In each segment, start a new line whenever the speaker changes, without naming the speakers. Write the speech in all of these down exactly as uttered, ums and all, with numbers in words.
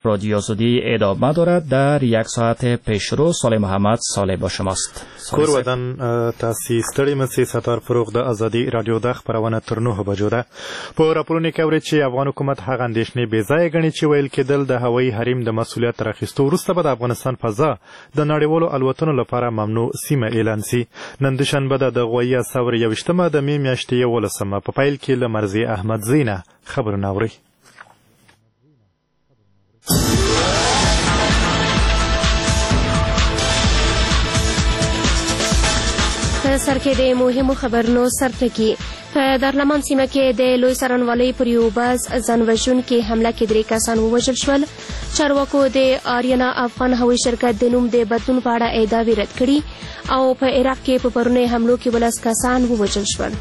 رادیو آزادی ادامه دارد. در یک ساعت پیشرو صالح محمد صالح با شماست.
کور ودان تاسې ستړي مسي ستار فروغ د ازادي رادیو د خبرونه تر نهه بجو ده. په راپورونه کې اوري چې افغان حکومت هغه اندېښنې بې ځایه ګڼي چې ویل کېدل د هوایي حریم د مسؤلیت راخیستو وروسته به د افغانستان فضا د نړیوالو الوتنو لپاره ممنوع سیمه اعلان سي. نن دوشنبه د غوي اثر یوشتمه د مې میاشتې یولسمه په پیل کې له مرزي احمد زینه خبرونه اوري.
په سر کې د مهمو خبرونو سرټکي. په دارلمان سیمه کې د لوی څارنوالۍ پر یو بس ځان وژونکې حمله کې درې کسان ووژل شول. چارواکو د آریانا افغان هوایي شرکت د نوم د بدلون په اړه ادعاوې رد کړي او په عراق کې په پرونۍ حملو کې ولس کسان ووژل شول.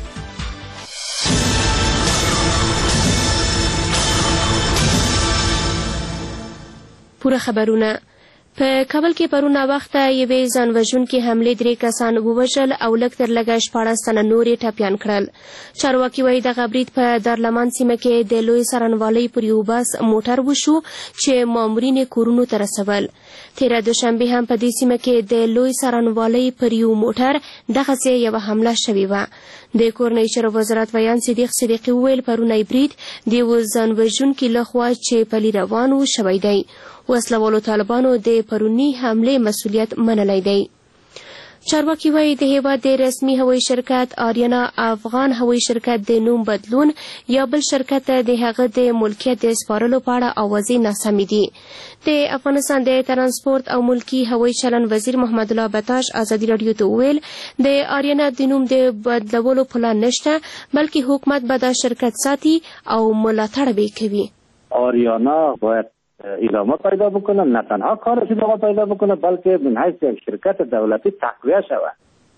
پوره خبرونه. په کابل کې پرونه وخته یوې ځان وژونکې حملې درې کسان ووژل او لږ تر لږه شپاړس تنه نور یې ټپیان کړل. چارواکي وایي دغه برید په دارلمان سیمه کې د لوی څارنوالۍ پر یو بس موټر وشو چې مامورین یې کورونو ته رسول. تېره دوشنبې هم په دې سیمه کې د لوی څارنوالۍ پر یو موټر دغسې یوه حمله شوې وه. د کورنۍ چارو وزارت ویان صدیق صدیقي وویل پرونی برید د یوه ځان وژونکي لخوا چې پلي روان و شوی دی. وسلوالو طالبانو د پرونی حملې مسؤلیت منلی دی. چارواکي وایي د هیواد د رسمي هوایي شرکت آریانا افغان هوایي شرکت د نوم بدلون یا بل شرکت ته د هغه د ملکیت د سپارلو په اړه اوازې ناسمې دي. د افغانستان د ترانسپورت او ملکي هوایي چلن وزیر محمد الله بتاش ازادي راډیو ته وویل د آریانا د نوم د بدلولو پلان نشته بلکې حکومت به دا شرکت ساتي او ملاتړ به کوي.
آریانا باید ادامه پیدا بکنه، نه تنها کارش ادامه پیدا بکنه بلکه من حیث یک شرکت دولتی تقویه شود.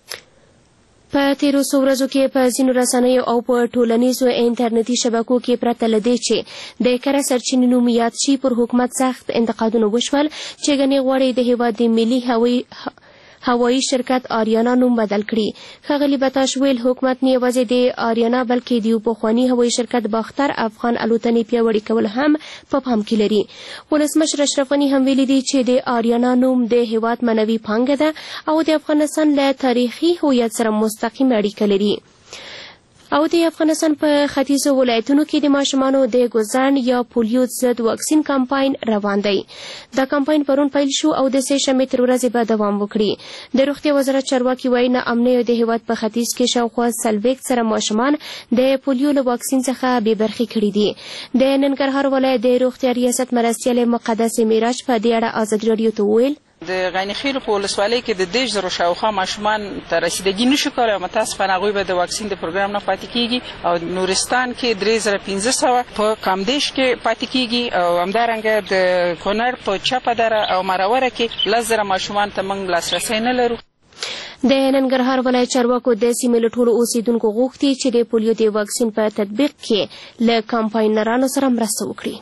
په تیرو څو ورځو کې په ځینو رسنیو او په ټولنیزو انټرنیټي شبکو کې پرته له دې چې د کره سرچینې نوم یاد شي پر حکومت سخت انتقادونه وشول چې ګڼې غواړي د هیواد د ملي هوایي هوایي شرکت آریانا نوم بدل کړي. ښاغلي بتاش ویل حکومت نه یوازې د آریانا بلکې د یو پخواني هوایي شرکت باختر افغان الوتنې پیاوړي کول هم په پام کې لري. ولسمشر اشرف غني هم ویلي دي چې د آریانا نوم د هیواد معنوي پانګه ده او د افغانستان له تاریخي هویت سره مستقیم اړیکه لري. او د افغانستان په ختیځو ولایتونو کې د ماشومانو د ګوزن یا پولیو ضد واکسین کمپاین روان دی. دا کمپاین پرون پیل شو او د سې شنبې تر ورځې به دوام وکړي. د روغتیا وزارت چارواکي وایي ناامنیو د هیواد په ختیځ کې شاوخوا څلوېښت زره ماشومان د پولیو له واکسین څخه بې برخې کړي دي. د ننګرهار ولایت د روغتیا ریاست مرستیال مقدس معراج په دې اړه ازادي راډیو ته وویل
د غنیخیل په ولسوالۍ کې د دېرش زرو شاوخوا ماشومان ته رسیدګي نشي کولی او متاسفانه هغوی به د واکسین د پروګرام نه پاتې کېږي او نورستان کې درې زره پنځه سوه په کامدیش کې پاتې کېږي او همدارنګه د کونړ په چپه دره او مروره کې لس زره ماشومان ته موږ لاسرسی نه لرو.
د ننګرهار ولایت چارواکو د سیمې له ټولو اوسیدونکو غوښتي چې د پولیو د واکسین په تطبیق کې له کمپاینرانو سره مرسته وکړي.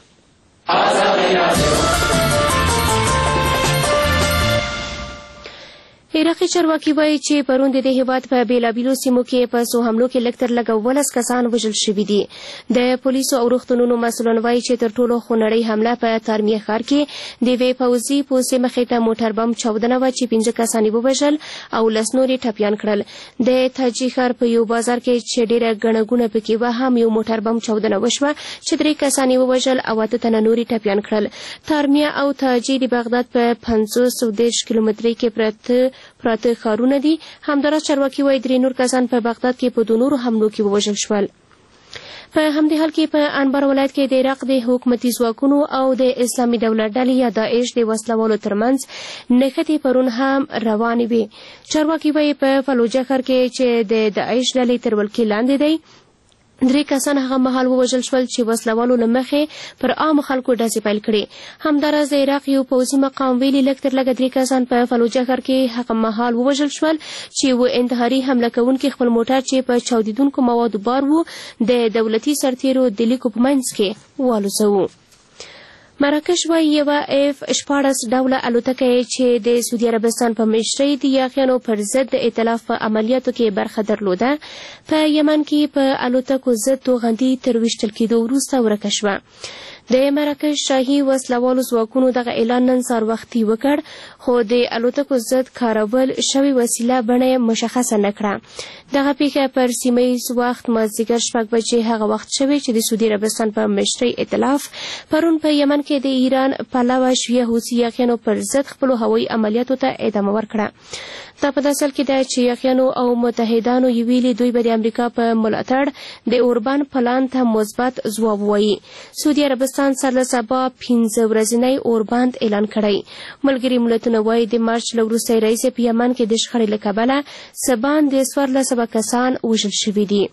عراقي چارواکي وایي چې پرون د دې هیواد په بېلابېلو سیمو کې په څو حملو کې لږ تر لږه ولس کسان وژل شوي دي. د پولیسو او روغتونونو مسؤلان وایي چې تر ټولو خونړۍ حمله په تارمیه ښار کې د یوې پوځي پوسې مخې ته موټر بم چاودنه وه چې پنځه کسان یې ووژل او لس نور یې ټپیان کړل. د تاجي ښار په یو بازار کې چې ډېره ګڼه ګوڼه پکې وه هم یو موټر بم چاودنه وشوه چې درې کسان یې ووژل او اته تنه نور یې ټپیان کړل. تارمیه او تاجي د بغداد په پنځوس دېرش کیلومترۍ کې پراته پراته ښارونه دي. همداراز چارواکي وایي درې نور کسان په بغداد کې په دوه نورو حملو کې ووژل شول. په همدې حال کې په انبار ولایت کې د عراق د حکومتي ځواکونو او د اسلامي دولت ډلې یا داعش د وسلوالو ترمنځ نښتې پرون هم روانې وې. چارواکي وایي په فلوجه ښار کې چې د داعش ډلې تر ولکې لاندې دی درې کسان هغه مهال ووژل شول چې وسلوالو له مخې پر عامو خلکو ډزې پیل کړې. همداراز د عراق یو پوځي مقام ویلي لږ تر لږه درې کسان په فلوجه ښار کې هغه مهال ووژل شول چې یو انتحاري حمله کوونکي خپل موټر چې په چاودېدونکو موادو بار و د دولتي سرتیرو د لیکو په منځ کې والوځوه. مراکش وایي یوه اف شپاړس ډوله الوتکه چې د سعودي عربستان په مشرۍ د یاغیانو پر ضد د ائتلاف په عملیاتو کې برخه درلوده په یمن کې په الوتکو ضد توغندي تر ویشتل کېدو وروسته ورکه شوه. د مراکش شاهي وسلوالو ځواکونو دغه اعلان نن سهار وختي وکړ خو د الوتکو ضد کارول شوې وسیله بڼه مشخصه نه کړه دغه پیښه پر سیمه ییز وخت مازدیګر شپږ بجې هغه وخت شوې چې د سعودي عربستان په مشرۍ ائتلاف پرون په یمن کې د ایران پلوه شویه حوثي یاغیانو پر ضد خپلو هوایي عملیاتو ته ادامه ورکړه دا په داسې حال کې ده چې یاغیانو او متحدانو یې ویلي دوی به د امریکا په ملاتړ د اوربان پلان ته مثبت ځواب ووایي سعودي عربستان سر له سبا پنځه ورځنی اورباند اعلان کړی ملګري ملتونه وایي د مارچ له وروستۍ راهیسې په یمن کې د شخړې له کبله څه باندې څوارلس سوه کسان وژل شوي دي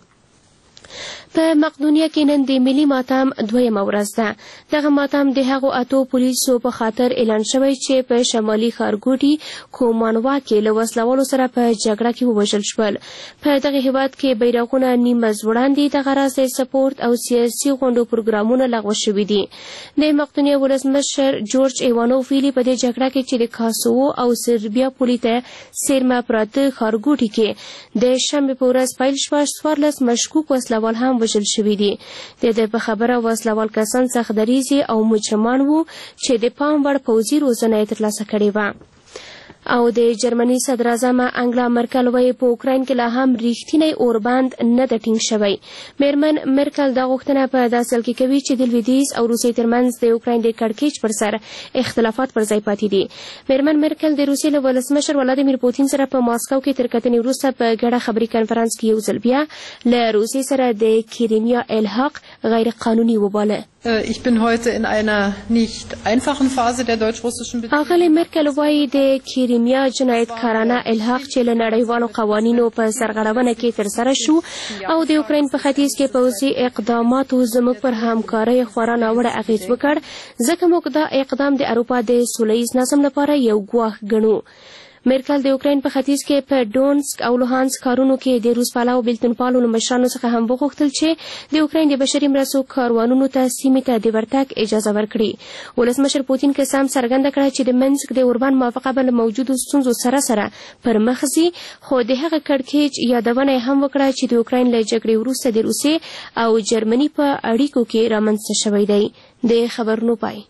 په مقدونیه کې نن د ملي ماتم دویمه ورځ ده دغه ماتم د هغو اتو پولیسو په خاطر اعلان شوی چې په شمالي ښارګوټي کومانوا کې له وسلوالو سره په جګړه کې ووژل شول په دغه هیواد کې بیرغونه نیمه ځوړاندې دغه راز د سپورت او سیاسي غونډو پروګرامونه لغوه شوي دي د مقدونیه ولسمشر جورج ایوانوف ویلي په دې جګړه کې چې د کاسوو او سربیا پولې ته څیرمه پراته ښارګوټي کې د شنبې په ورځ پیل شوه څوارلس مشکوک وسلوال هم وژل شوي دي د دې په خبره وسلوال کسان سخت دریځي او مجرمان وو چې د پام وړ پوځي روزنه یې ترلاسه کړې وه او د جرمني صدراعظمه انګلا مرکل وایي په اوکراین کې لا هم ریښتینی اوربند نه ده ټینګ شوی میرمن مرکل دا غوښتنه په داسې حال کې کوي چې د لویدیځ او روسیې ترمنځ د اوکراین د کړکېچ پر سر اختلافات پر ځای پاتې دي میرمن مرکل د روسیې له ولسمشر ولادیمیر پوتین سره په ماسکو کې تر کتنې وروسته په ګډه خبري کنفرانس کې یو ځل بیا له روسیې سره د کریمیا الحاق غیر قانوني وباله
Ich bin heute in einer nicht einfachen Phase der deutsch-russischen Beziehungen.
اغلې مرکل وایي د کریمیا جنایتکارانه الحاق چې له نړیوالو قوانینو په سرغړونه کې ترسره شو او د اوکراین په ختیځ کې پوځي اقداماتو زموږ پر همکارۍ خورا ناوړه اغېز وکړ ځکه موږ دا اقدام د اروپا د سوله ییز نظم لپاره یو ګواښ ګڼو مرکل د اوکراین په ختیځ کې په ډونسک او لوهانسک ښارونو کې د روس پالو بېلتونپالو له مشرانو څخه هم وغوښتل چې د اوکراین د بشري مرستو کاروانونو ته سیمې ته د ورتګ اجازه ورکړي ولسمشر پوتین که څه هم څرګنده کړه چې د منسک د اوربان موافقه به له موجودو ستونزو سره سره پر مخ ځي خو د هغه کړکېچ یادونه یې هم وکړه چې د اوکراین له جګړې وروسته د روسیې او جرمني په اړیکو کې رامنځته شوی دی د خبرونو پای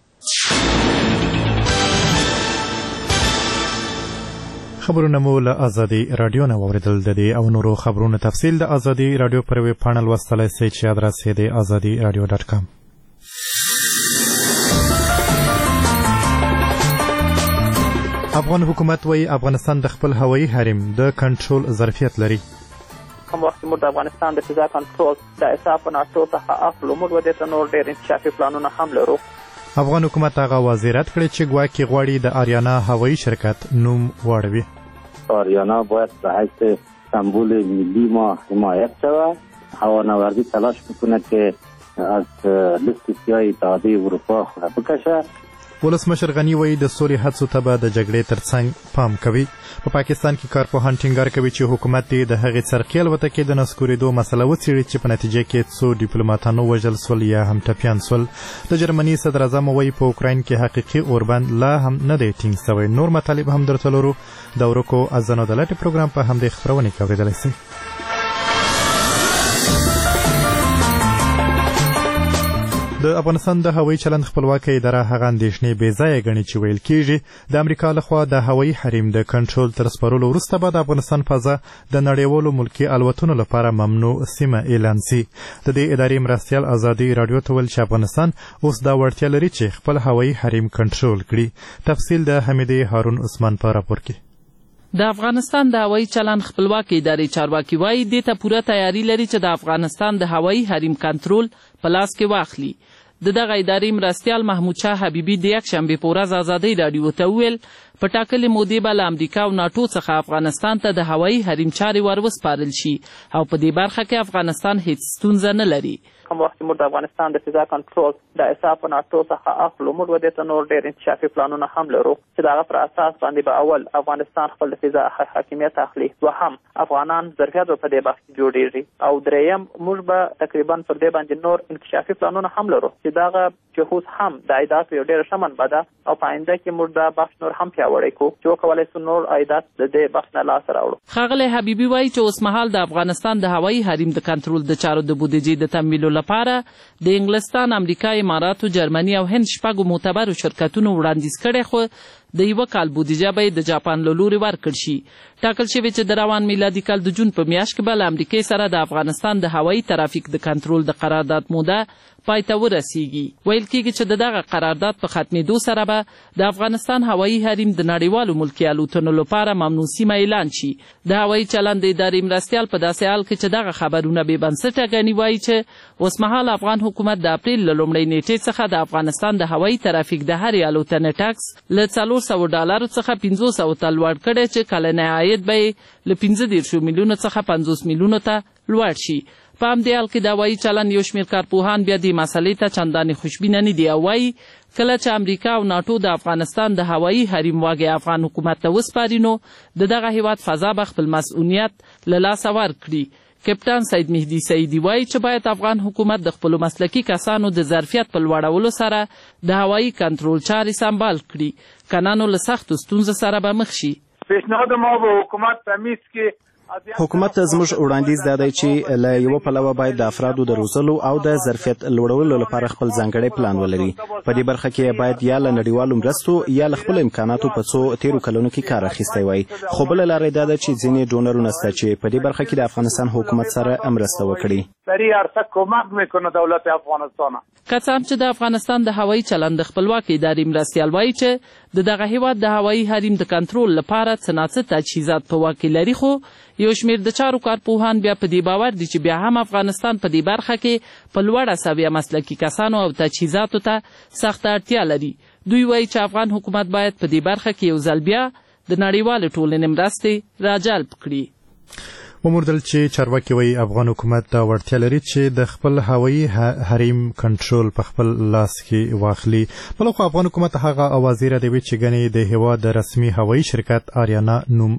خبرونه مو له ازادي رادیو نه واوریدل د دې او نورو خبرونو تفصیل د ازادي رادیو پر ویب پاڼه لوستلی شئ چې ادرس یې د ازادي رادیو ډاټ کام افغان حکومت وایي افغانستان د خپل هوایي حریم د کنټرول ظرفیت لري
کوم وخت موږ د افغانستان د فضا کنټرول د اساف په ناټو څخه اخلو موږ به دې ته نور ډېر انکشافي پلانونه هم لرو
افغان حکومت هغه وزارت کړی چې ګواکې غواړي د آریانا هوایی شرکت نوم واړوي
آریانا باید به حیث سمبول ملی ما حمایت شود هوانوردی تلاش میکنه که از لیست سیاه اتحادیه اروپا خود بکشه
ولسمشر غنی وایي د سولې هڅو ته به د جګړې ترڅنګ پام کوي په پاکستان کې کارپوهان ټینګار کوي چې حکومت یې د هغې څرخي الوتکې د نسکورېدو مسله وڅېړي چې په نتیجه کې څو ډیپلوماتانو وژل سول یا هم ټپیان سول د جرمني صدراعظم وایي په اوکراین کې حقیقي اوربند لا هم نه دی ټینګ سوی نور مطالب هم درته لرو د ورکو اذانو د لټې پروګرام په همدې خپرونې کې اورېدلی شئ د افغانستان د هوایي چلند خپلواکه اداره هغه اندېښنې بې ځایه ګڼي چې ویل کېږي د امریکا لخوا د هوایي حریم د کنټرول تر سپارلو وروسته به د افغانستان فضا د نړیوالو ملکي الوتنو لپاره ممنوع سیمه اعلان سي د دې ادارې مرستیال ازادي رادیو ته ویل چې افغانستان اوس دا وړتیا لري چې خپل هوایي حریم کنټرول کړي تفصیل د حمیدې هارون عثمان په راپور کې
د افغانستان د هوایي چلند خپلواکه ادارې چارواکي وایي دې ته پوره تیاری لري چې د افغانستان د هوایي حریم کنټرول په لاس کې واخلي د دغه ادارې مرستیال محمود شاه حبیبي د یکشنبې په ورځ ازادۍ راډیو ته وویل په ټاکلې مودې به له امریکا او ناټو څخه افغانستان ته د هوایي حریم چارې ور وسپارل شي او په دې برخه کې افغانستان هیڅ ستونزه نه لري
کوم وخت موږ د افغانستان د فضا کنټرول د اساف په ناټو څخه اخلو موږ به دې ته نور ډېر انکشافي پلانونه هم لرو چې د هغه پر اساس باندې به اول افغانستان خپل د فضا حاکمیت اخلي دوهم افغانان ظرفیت په دې بخش کې جوړېږي او دریم موږ به تقریبا پر دې باندې نور انکشافي پلانونه هم لرو چې دغه چې اوس هم د عایداتو یو ډېره ښه منبع ده او په آینده کې موږ دا بخش نور هم پیاوړی کړو چې وکولی شو نور عایدات د دې بخش نه لاسته راوړو
ښاغلی حبیبي وایي چې اوسمهال د افغانستان د هوایي حریم د کنټرول د چارو د بودیجې د تمویلو لپاره د انګلستان، امریکا، اماراتو، جرمني او هند شپږو معتبرو شرکتونو وړاندیز کړی، خو د یوه کال بودیجه به د جاپان له لورې ورکړل شي. ټاکل شوې چې د روان میلادي کال د جون په میاشت کې به له امریکې سره د افغانستان د هوایي ترافیک د کنټرول د قرارداد موده پای ته ورسیږي. ویل کېږي چې د دغه قرارداد په ختمېدو سره به د افغانستان هوایي حریم د نړیوالو ملکي الوتنو لپاره ممنوع سیمه اعلان شي. د هوایي چلند د ادارې مرستیال په داسې حال کې چې دغه خبرونه بې بنسټه ګڼي وایي چې اوسمهال افغان حکومت د اپریل له لومړۍ نیټې څخه د افغانستان د هوایي ترافیک د هرې الوتنې ټکس له څلور سوه ډالرو څخه پنځوس سوو ته لوړ کړی چې کلنی عاید به یې له پنځه دېرشو میلیونو څخه پنځوس میلیونو ته لوړ شي. په همدې حال کې د هوایي چلند یو شمېر کارپوهان بیا دې مسلې ته چندانې خوشبینه نه دي او وایي کله چې امریکا او ناټو د افغانستان د هوایي حریم واګې افغان حکومت ته وسپاري نو د دغه هیواد فضا به خپل مسؤلیت له لاسه ورکړي. کپټان سید مهدي سعیدي وایي چې باید افغان حکومت د خپلو مسلکي کسانو د ظرفیت په لوړولو سره د هوایي کنټرول چارې سمبال کړي، کنه نو له سختو ستونزو سره به مخ شي.
پیشنهاد ما به حکومت تمیز کې
حکومت ته زموږ وړاندیز دا دی چې له یوه پلوه باید د افرادو د روزلو او د ظرفیت لوړولو لپاره خپل ځانګړی پلان ولري. په دې برخه کې باید یا له نړیوالو مرستو یا له خپلو امکاناتو په څو تیرو کلونو کې کار اخیستی وای. خو بله لاره دا ده چې ځینې ډونرونه شته چې په دې برخه کې د افغانستان حکومت سره مرسته وکړي.
سریع عرصه کمک میکنه دولت افغانستان.
که څه هم چې د افغانستان د هوایي چلند د خپلواکې ادارې مرستیال وایي چې د دغه هیواد د هوایي حریم د کنټرول لپاره څه ناڅه تجهیزات په واک کې لري، خو یو شمېر د چارو کارپوهان بیا په دې باور دي چې بیا هم افغانستان په دې برخه کې په لوړه سویه مسلکي کسانو او تجهیزاتو ته سخته اړتیا لري. دوی وایي چې افغان حکومت باید په دې برخه کې یو ځل بیا د نړیوالې ټولنې مرستې راجلب کړي.
وموندل چې چارواکي وایي افغان حکومت دا وړتیا لري چې د خپل هوایي حریم کنټرول په خپل لاس کې واخلي. بلخو افغان حکومت هغه اوازې ردوي چې ګنې د هیواد د رسمي هوایي شرکت آریانا نوم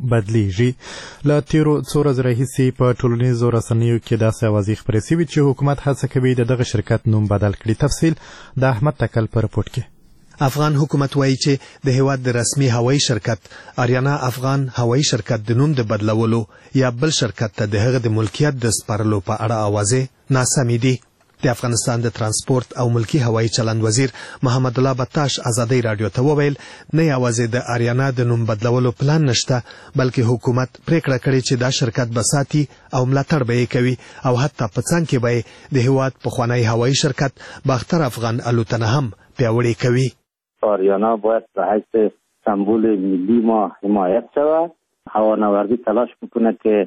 بدلیږي. له تیرو څو ورځو راهیسې په ټولنیزو رسنیو کې داسې اوازې خپرې شوې چې حکومت هڅه کوي د دغه شرکت نوم بدل کړي. تفصیل د احمد تکل په رپورټ کې.
افغان حکومت وایي چې د هیواد د رسمي هوایي شرکت آریانا افغان هوایي شرکت د نوم د بدلولو یا بل شرکت ته د هغه د ملکیت د سپارلو په اړه اوازې ناسمې دي. د افغانستان د ترانسپورت او ملکی هوایي چلند وزیر محمد الله بتاش ازادي رادیو ته وویل نه یوازې د آریانا د نوم بدلولو پلان نشته، بلکې حکومت پریکړه کړې چې دا شرکت به ساتي او ملاتړ به یې کوي او حتی په څنګ کې به د هیواد پخوانی هوایي شرکت باختر افغان الوتنه هم پیاوړې کوي.
آریانا باید به حیث سمبول ملی ما حمایت شود. هوانوردی تلاش میکنه که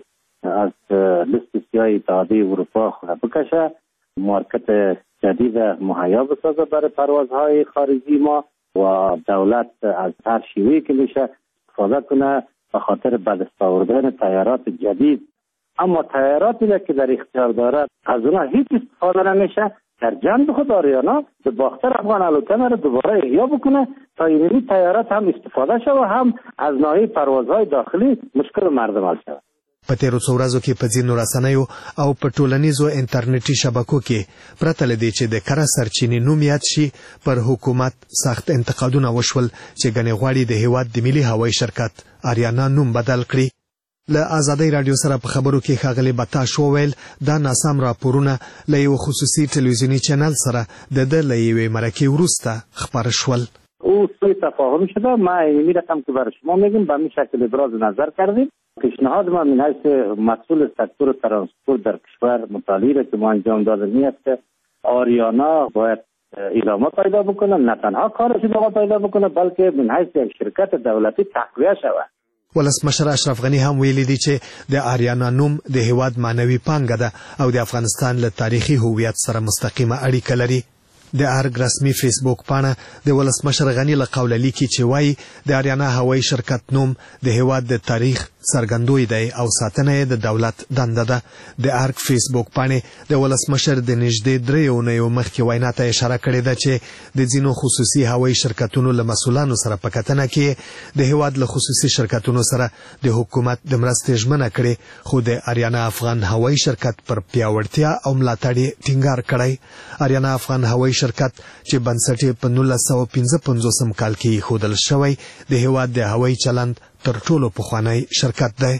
از لیست سیاه اتحادیه اروپا خود بکشه، مارکت جدید مهیا بسازه برای پروازهای خارجی ما و دولت از هر شیوهی که میشه استفاده کنه به خاطر به دست آوردن طیارات جدید. اما طیاراتی که در اختیار داره از اونها هیچ استفاده نمیشه. در جنب خود آریانا به باختر افغان الوتنه را دوباره احیا بکنه تا اینمی طیارات هم استفاده شود و هم از ناحیه پروازهای داخلی مشکل مردم حل شود.
په تیرو څو ورځو کې په ځینو رسنیو او په ټولنیزو انټرنیټي شبکو کې پرته له دې چې د کره سرچینې نوم یاد شي پر حکومت سخت انتقادونه وشول چې ګڼې غواړي د هیواد د ملي هوایي شرکت آریانا نوم بدل کړي. له ازادي رادیو سره په خبرو کې ښاغلي بتاش وویل دا ناسم راپورونه له یو خصوصي تلویزیوني چینل سره د ده له یوې مرکې وروسته خپاره شول.
او سوی تفاهم شده. ما اینمی رقم که برای شما میگیم به همین شکل ابراز نظر کردیم. پیشنهاد ما من حیث مسئول سکتور ترانسپورت در کشور مطالعه را که ما انجام دادیم است که آریانا باید ادامه پیدا بکنه، نه تنها کارش ادامه پیدا بکنه بلکه من حیث یک شرکت دولتی تقویه شود.
ولسمشر اشرف غنی هم ویلي دي چې د آریانا نوم د هیواد معنوي پانګه ده او د افغانستان له تاریخي هویت سره مستقیمه اړیکه لري. د ارګ رسمي فیسبوک پاڼه د ولسمشر غنی له قوله لیکي چې وایي د آریانا هوایي شرکت نوم د هیواد د تاریخ څرګندوی دی او ساتنه یې د دولت دنده ده. د ارګ فیسبوک پاڼې د ولسمشر د نږدې درې اونیو مخکې وینا ته اشاره کړې ده چې د ځینو خصوصي هوایي شرکتونو له مسؤلانو سره په کتنه کې د هیواد له خصوصي شرکتونو سره د حکومت د مرستې ژمنه کړې، خو د آریانا افغان هوایي شرکت پر پیاوړتیا او ملاتړ یې ټینګار کړی. آریانا افغان هوایي شرکت چې بنسټ یې په نولس سوه پنځه پنځوسم کال کې ایښودل شوی د هیواد د هوایي چلند تر ټولو پخوانی شرکت دی.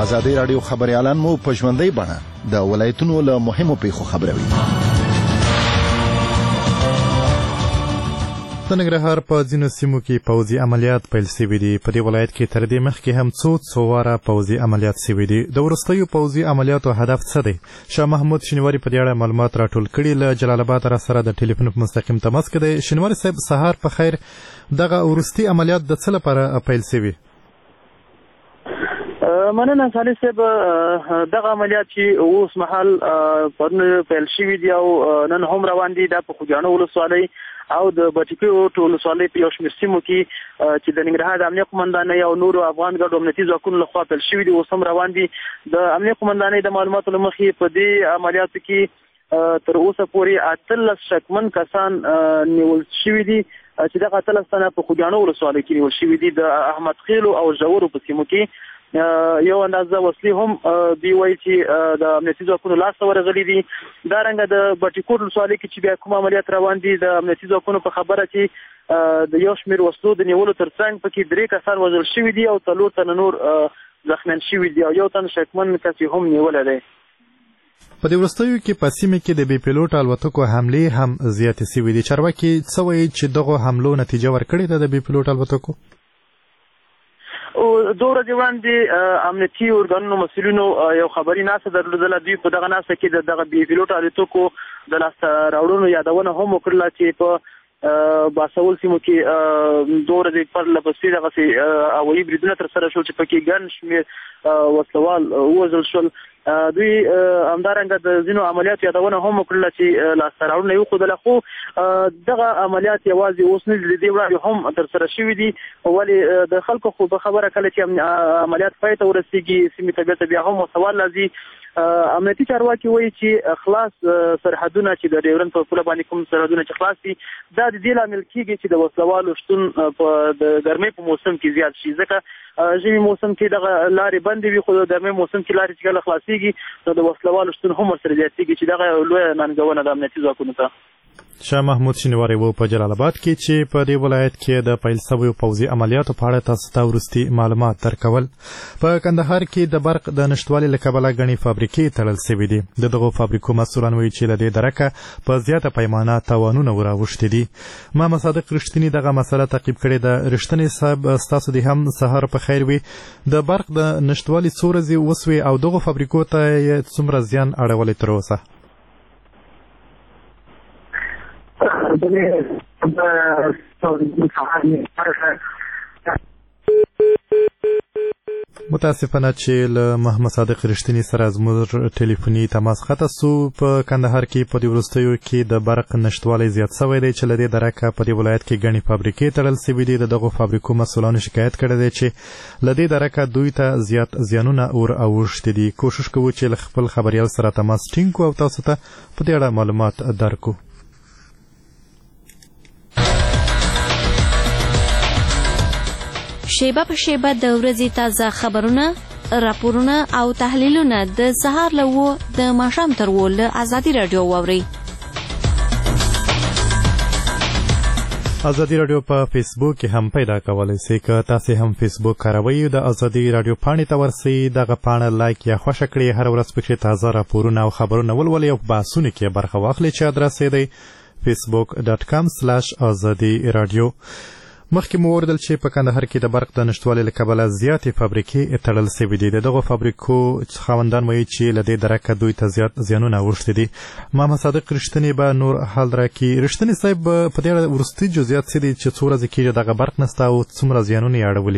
ازادي رادیو خبريالان مو په ژوندۍ بڼه د ولایتونو له مهمو پیښو خبروي.
د ننګرهار په ځینو سیمو کې پوځي عملیات پیل شوي دي. په دې ولایت کې تر دې مخکې هم څو څو واره پوځي عملیات شوي دي. د وروستیو پوځي عملیاتو هدف څه دی؟ شاه محمود شینواري په دې اړه معلومات راټول کړي. له جلال آباد را سره د ټلیفون په مستقیم تماس کې دی. شینواري صاحب سهار په خیر. دغه وروستي عملیات د څه لپاره پیل شوي؟
مننه صالح صاحب. دغه عملیات چې اوس مهال پرون پیل شوي دي او نن هم روان دي د خوږیاڼو ولسوالۍ او د بټکیو ټول ولسوالۍ په یو شمېر سیمو کې چې د ننګرهار د امنیت قومندانۍ او نورو افغان ګډو امنیتي ځواکونو لخوا پیل شوي دي، اوس هم روان دي. د امنیت قومندانۍ د معلوماتو له مخې په دې عملیاتو کې تر اوسه پورې اتلس شکمن کسان نیول شوي دي چې دغه اتلس تنه په خوږیاڼو ولسوالۍ کې نیول شوي دي. د احمد خیلو او ژورو په سیمو کې یو اندازه وسلې هم دی وایي چې د امنیتي ځواکونو لاسته ورغلي دي. دا رنګه د بټیکوټ ولسوالۍ کې چې بیا کوم عملیات روان دي د امنیتي ځواکونو په خبره چې د یو شمېر وسلو د نیولو ترڅنګ پکې درې کسان وژل شوي دي او څلور تنه نور زخمیان شوي دي او یو تن شکمن کس هم نیولی دی.
په دې وروستیو کې په سیمه کې د بې پیلوټ الوتکو حملې هم زیاتې شوي دي. چارواکي څه وایي چې دغو حملو نتیجه ورکړې ده د بې پیلوټ الوتکو؟
او دوه ورځې وړاندې امنیتي ارګانونو مسؤلینو یو خبري ناسته درلودله. دوی په دغه ناسته کې د دغه بې پیلوټ الوتکو د لاسته راوړنو یادونه هم وکړله چې په باسول سیمو کې دوه ورځې پرله پسې دغسې هوایي بریدونه ترسره شول چې پکې ګڼ شمېر وسلوال ووژل شول. دوی همدارنګه د ځینو عملیاتو یادونه هم وکړله چې لاسته راوړنه یې وښودله، خو دغه عملیات یوازې اوس نه دي، د دې وړاندې هم ترسره شوي دي. ولې د خلکو خو په خبره کله چې عملیات پای ته ورسېږي سیمې ته بېرته بیا هم سوال راځي. امنیتي چارواکي وایي چې خلاص سرحدونه چې د ډیورنډ په پوله باندې کوم سرحدونه چې خلاص دي دا د دې لامل کېږي چې د وسلوالو شتون په د ګرمۍ په موسم کې زیات شي. ځکه ژمي موسم کې دغه لارې بندې وي، خو د ګرمۍ موسم کې لارې چې کله خلاصېږي نو د وسلوالو شتون هم ورسره زیاتېږي چې دغه یو لویه ننګونه د امنیتي ځواکونو ته.
شاه محمود شینواري و په جلال آباد کې چې په دې ولایت کې د پیل شویو پوځي عملیاتو په اړه تاسو ته وروستي معلومات درکول. په کندهار کې د برق د نشتوالي له کبله ګڼې فابریکې تړل شوي دي. د دغو فابریکو مسؤلان وایي چې له دې درکه په زیاته پیمانه تاوانونه وراوښتي دي. محمد صادق رښتیني دغه مسله تعقیب کړې ده. رښتیني صاحب ستاسو دې هم سهار په خیر وي. د برق د نشتوالي څو ورځې وسوې او دغو فابریکو ته یې څومره زیان اړولی تر اوسه؟ متاسفانه چې له محمد صادق رښتیني سره زموږ ټلیفوني تماس قطع سو. په کندهار کې په دې وروستیو کې د برق نشتوالی زیات شوی دی چې له دې درکه په دې ولایت کې ګڼې فابریکې تړل شوي دي. د دغو فابریکو مسؤلانو شکایت کړی دی چې له دې درکه دوی ته زیات زیانونه ور اوښتي دي. کوشش کوو چې له خپل خبریال سره تماس ټینګ کړو او تاسو ته په دې اړه معلومات درکړو.
شیبه په شیبه د ورځې تازه خبرونه، راپورونه او تحلیلونه د سهار له اوه د ماښام تر اوه له ازادي راډیو واورئ.
ازادي راډیو په فیسبوک کې هم پیدا کولی شئ. که تاسې هم فیسبوک کاروئ د ازادي راډیو پاڼې ته ورسئ، دغه پاڼه لایک یا خوښه کړئ. هر ورځ پکې تازه راپورونه او خبرونه ولولئ او بحثونه کې برخه واخلئ چې ادرس یې دی فیسبوک ډاټ کام سلاش ازادي راډیو. مخکې مو وردل چې په کندهار کې د برق د نشتوالي له کبله زیاتې فابریکې تړل شوي دي. د دغو فابریکو خاوندان وایي چې له دې درکه دوی ته زیات زیانونه اوښتي دي. محمد صادق رښتیني به نور حال راکړي. رښتیني صاحب په دې اړه وروستي جزئیات څه دي چې څو ورځې کېږي دغه برق نشته او څومره زیانونه یې اړولي؟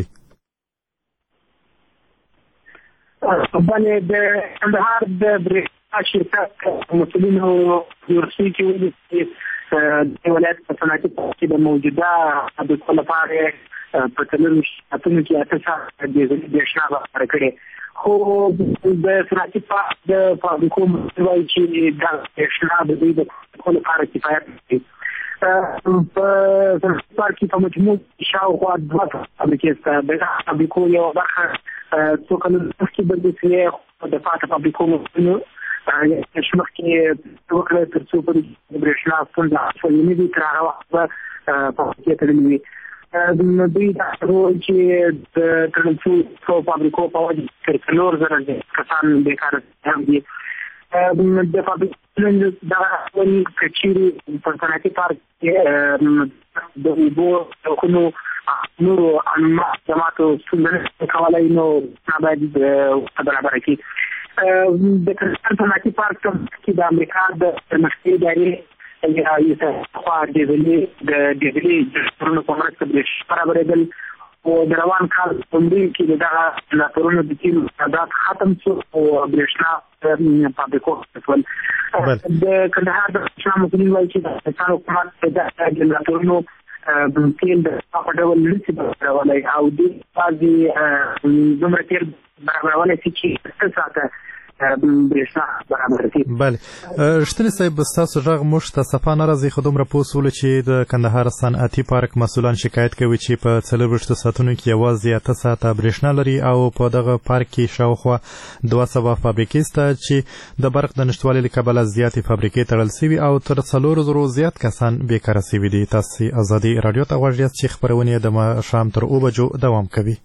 بله د کندهار د برېښنا شرکت مسؤلینو وروستي کې ویلي چې د ولایت په صنعتي پارک کې د موجوده حادثو لپاره په څلورو شرکتونو کې اته ساعته ډیزلي برېښنا برابره کړې، خو د صنعتي پارک د فابریکو مسؤل وایي چې دا برېښنا د دوی د خلکو لپاره کفایت کوي. په صنعتي پارک کې په مجموع شاوخوا دوه فابریکې شته. د فابریکو یوه برخه څو کلونه مخکې بندې شوې، خو د پاته فابریکو مسؤلینو شمخ کې وکړه تر څو پورې د برېښنا ستونزه حل نه دي، تر هغه وخت به فابریکې تړلې وي. دوی دا وایي چې د تړل شویو فابریکو په وجه څلور زره کسان بیکاره هم دي. د فابریکو دغه ډول که چیرې په صنعتي پارک کې د اوبو شوقونو نورو خدماتو ستونزه کولی نو باید برابره کړي. د کرستان صنعتي پارک کې د امریکا د پرمختیايي ادارې یا یوسخوا ډیزلي د ډیزلي جنراتورونو په مرسته برېښنا برابرېدل او د روان کال په مدیر کې د دغه جنراتورونو د تیلو تعداد ختم شو او برېښنا فابریکو شول. د کندهار د برېښنا مسؤلین وایي چې د افغانستان حکومت د جنراتورونو تیل د په ډول نشي برابرولی او دوی بعضې دومره تیل برابرولی شي چې څه ساعته برېښنا برابره کړي.
بله رښتینی صاحب ستاسو غږ موږ ته صفا نه راځي خو دومره پوه سولو چې د کندهار صنعتي پارک مسؤلان شکایت کوي چې په څلورویشتو ساعتونو کې یوازې اته ساعته برېښنا لري او په دغه پارک کې شاوخوا دوه سوه فابریکې شته چې د برق د نشتوالي له کبله زیاتې فابریکې تړل سوي او تر څلورو زرو زیات کسان بیکاره سوي دي. تاسو ازادي راډیو ته غوږ یاست چې خپرونې د ماښام تر اوه بجو دوام کوي.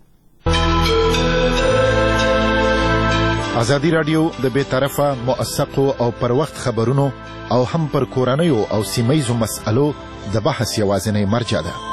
ازادي راډیو د بې طرفه موثقو او پر وخت خبرونو او هم پر کورنیو او سیمهیزو مسألو د بحث یوازینی مرجع ده.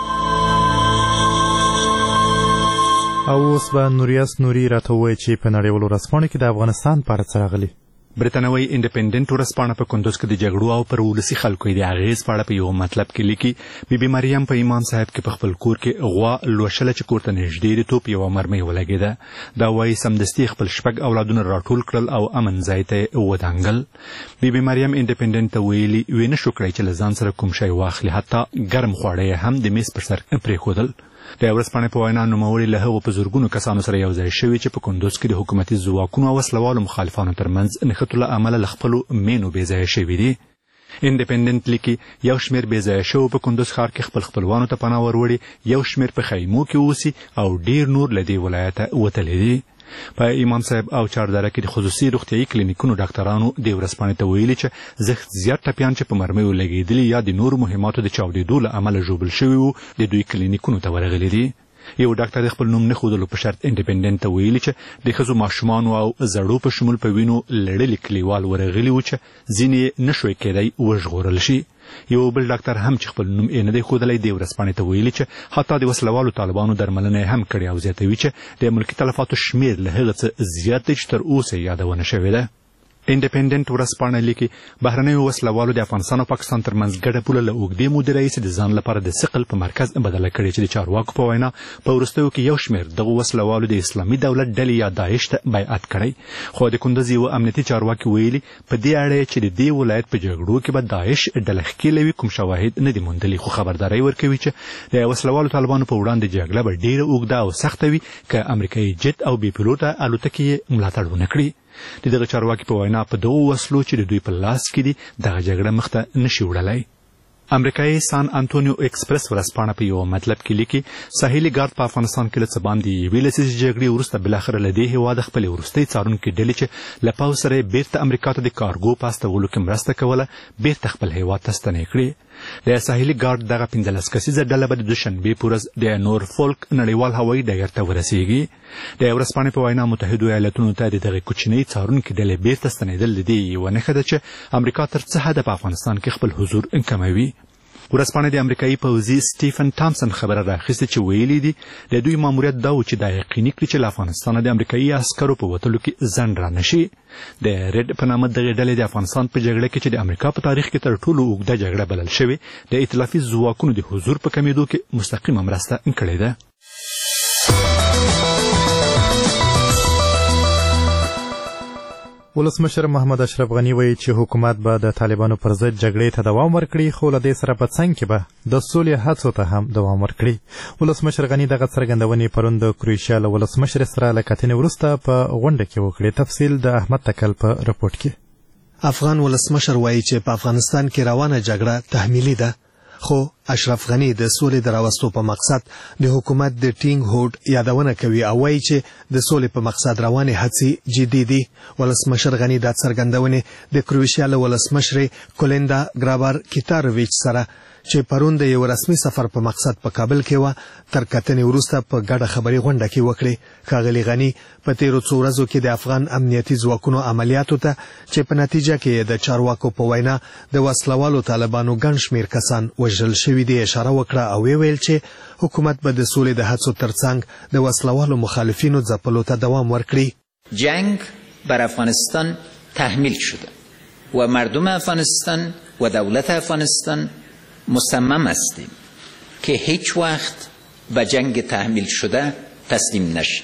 او اوس به نوریاس نوري راته ووایي چې په نړیوالو ورځپاڼو کې د افغانستان په اړه څه راغلي.
برتانوي انډیپندنت ورځپاڼه په کندوز کې د جګړو او پر ولسي خلکو د اغیز په اړه په یو مطلب کې لیکي بي بي مریم په امام صاحب کې په خپل کور کې غوا لوشله چې کور ته نږدې د توپ یوه مرمۍ ولګېده. دا وایي سمدستي خپل شپږ اولادونه راټول کړل او امن ځای ته ودانګل. بي بي مریم انډیپندنت ته ویلي وی نه شو کړی چې له ځان سره کوم شی واخلي، حتی ګرم خواړه یې هم د میز پر سر پرېښودل. د ورځپاڼې په وینا نوموړي له هغو په زرګونو کسانو سره یو ځای شوي چې په کندوز کې د حکومتي ځواکونو او وسلوالو مخالفانو ترمنځ نښتو له امله له خپلو مینو بې ځایه شوي دي. انډیپندنت لیکي یو شمېر بې ځایه شوو په کندوز ښار کې خپل خپلوانو ته پناه وروړي، یو شمېر په خیمو کې اوسي او ډیر نور له دې ولایته وتلي دي. په امام صاحب او چاردره کې د خصوصي روغتیايي کلینیکونو ډاکټرانو د ورځپاڼې ته ویلي چې زښت زیات ټپیان چې په مرمیو لګېدلي یا د نورو مهماتو د چاودېدو له امله ژوبل شوي وو د دوی کلینیکونو ته ورغلي دي. یو ډاکټر د خپل نوم نه ښودلو په شرط انډیپندنت ته ویلي چې د ښځو ماشومانو او زړو په شمول په وینو لړلي کلیوال ورغلي وو چې ځینې یې نه شوی کېدی وژغورل شي. یو بل ډاکټر هم چې خپل نوم یې نه دی ښودلی د ورځپاڼې ته ویلي چې حتی د وسلوالو طالبانو درملنه یې هم کړې او زیاتوي چې د ملکي تلفاتو شمېر له هغه څه زیات دی چې تر اوسه یادونه شوې ده. انډیپندنت ورځپاڼه لیکي بهرنیو وسلوالو د افغانستان او پاکستان ترمنځ ګډه پوله له اوږدې مودې راهیسې د ځان لپاره د ثقل په مرکز بدله کړې چې د چارواکو په وینا په وروستیو کې یو شمېر دغو وسلوالو د اسلامي دولت ډلې یا داعش ته بیعت کړی. خو د کندوز یوه امنیتي چارواکي ویلي په دې اړه چې د دې ولایت په جګړو کې به داعش ډله ښکېلوي کوم شواهد نه دي موندلي، خو خبرداری ورکوي چې د وسلوالو طالبانو په وړاندې جګړه به ډېره اوږده او سخته وي که امریکایي جت او بې پیلوټه الوتکې یې ملاتړ ونه کړي. د دغه چارواکي په وینا په دغو وسلو چې د دوی په لاس کې دي دغه جګړه مخته نشي وړلی. امریکایي سان انټونیو اکسپرس ورځپاڼه په یو مطلب کې لیکي ساحلي ګارد په افغانستان کې له څه باندې یوې لسیزې جګړې وروسته بالاخره له دې هېواده خپلې وروستۍ څارونکې ډلې چې له پوځ سره یې بیرته امریکا ته د کارګو په استولو کې مرسته کوله بیرته خپل هېواد ته ستنې کړې. د ساحلي ګارد دغه پنځلس کسیزه ډله به د دوشنبې په ورځ د نورفولک نړیوال هوایي ډګر ته ورسیږي. د ورځپاڼې په وینا متحدو ایالتونو ته د دغې کوچنۍ څارونکې ډلې بیرته ستنېدل د دې یوه نښه ده چې امریکا تر څه حده په افغانستان کې خپل حضور کموي. ورځپاڼې د امریکایي پوځي سټیفن تامسن خبره راخیستې چې ویلي دي د دوی ماموریت دا و چې دا یقیني کړي چې له افغانستانه د امریکایي عسکرو په وتلو کې ځنډ را نشي. د ریډ په نامه دغې ډلې د افغانستان په جګړه کې چې د امریکا په تاریخ کې تر ټولو اوږده جګړه بلل شوې د ائتلافي ځواکونو د حضور په کمېدو کې مستقیمه مرسته کړې ده.
ولسمشر محمد اشرف غني وایي چې حکومت به د طالبانو پر ضد جګړې ته دوام ورکړي، خو له دې سره په څنګ کې به د سولې هڅو ته هم دوام ورکړي. ولسمشر غني دغه څرګندونې پرون د کروشیا له ولسمشر سره له کتنې وروسته په غونډه کې وکړې. تفصیل د احمد تکل په رپورټ کې.
افغان ولسمشر وایي چې په افغانستان کې روانه جګړه تحمیلي ده، خو اشرف غنی د سولې د راوستو په مقصد د حکومت د ټینګ هوډ یادونه کوي او وایي چې د سولې په مقصد روانې هڅې جدي دي. ولسمشر غنی د څرګندونې د کروشیا له ولسمشر کولیندا ګرابر کیتارویچ سره چې پرون د یو رسمي سفر په مقصد په کابل کې و تر کتنې وروسته په ګډه خبري غونډه کې وکړي. ښاغلي غنی په تیرو څو ورځو کې د افغان امنیتي ځواکونو عملیاتو ته چې په نتیجه کې د چارواکو په وینا د وسلوالو طالبانو ګڼ شمېر کسان وژل شوي دي اشاره وکړه او ویل چې حکومت به د سولې د هڅو ترڅنګ د وسلوالو مخالفینو ځپلو ته دوام ورکړي.
جنگ بر افغانستان تحمیل شده و مردم افغانستان و دولت افغانستان مصمم هستیم که هیچ وقت به جنگ تحمیل شده تسلیم نشیم.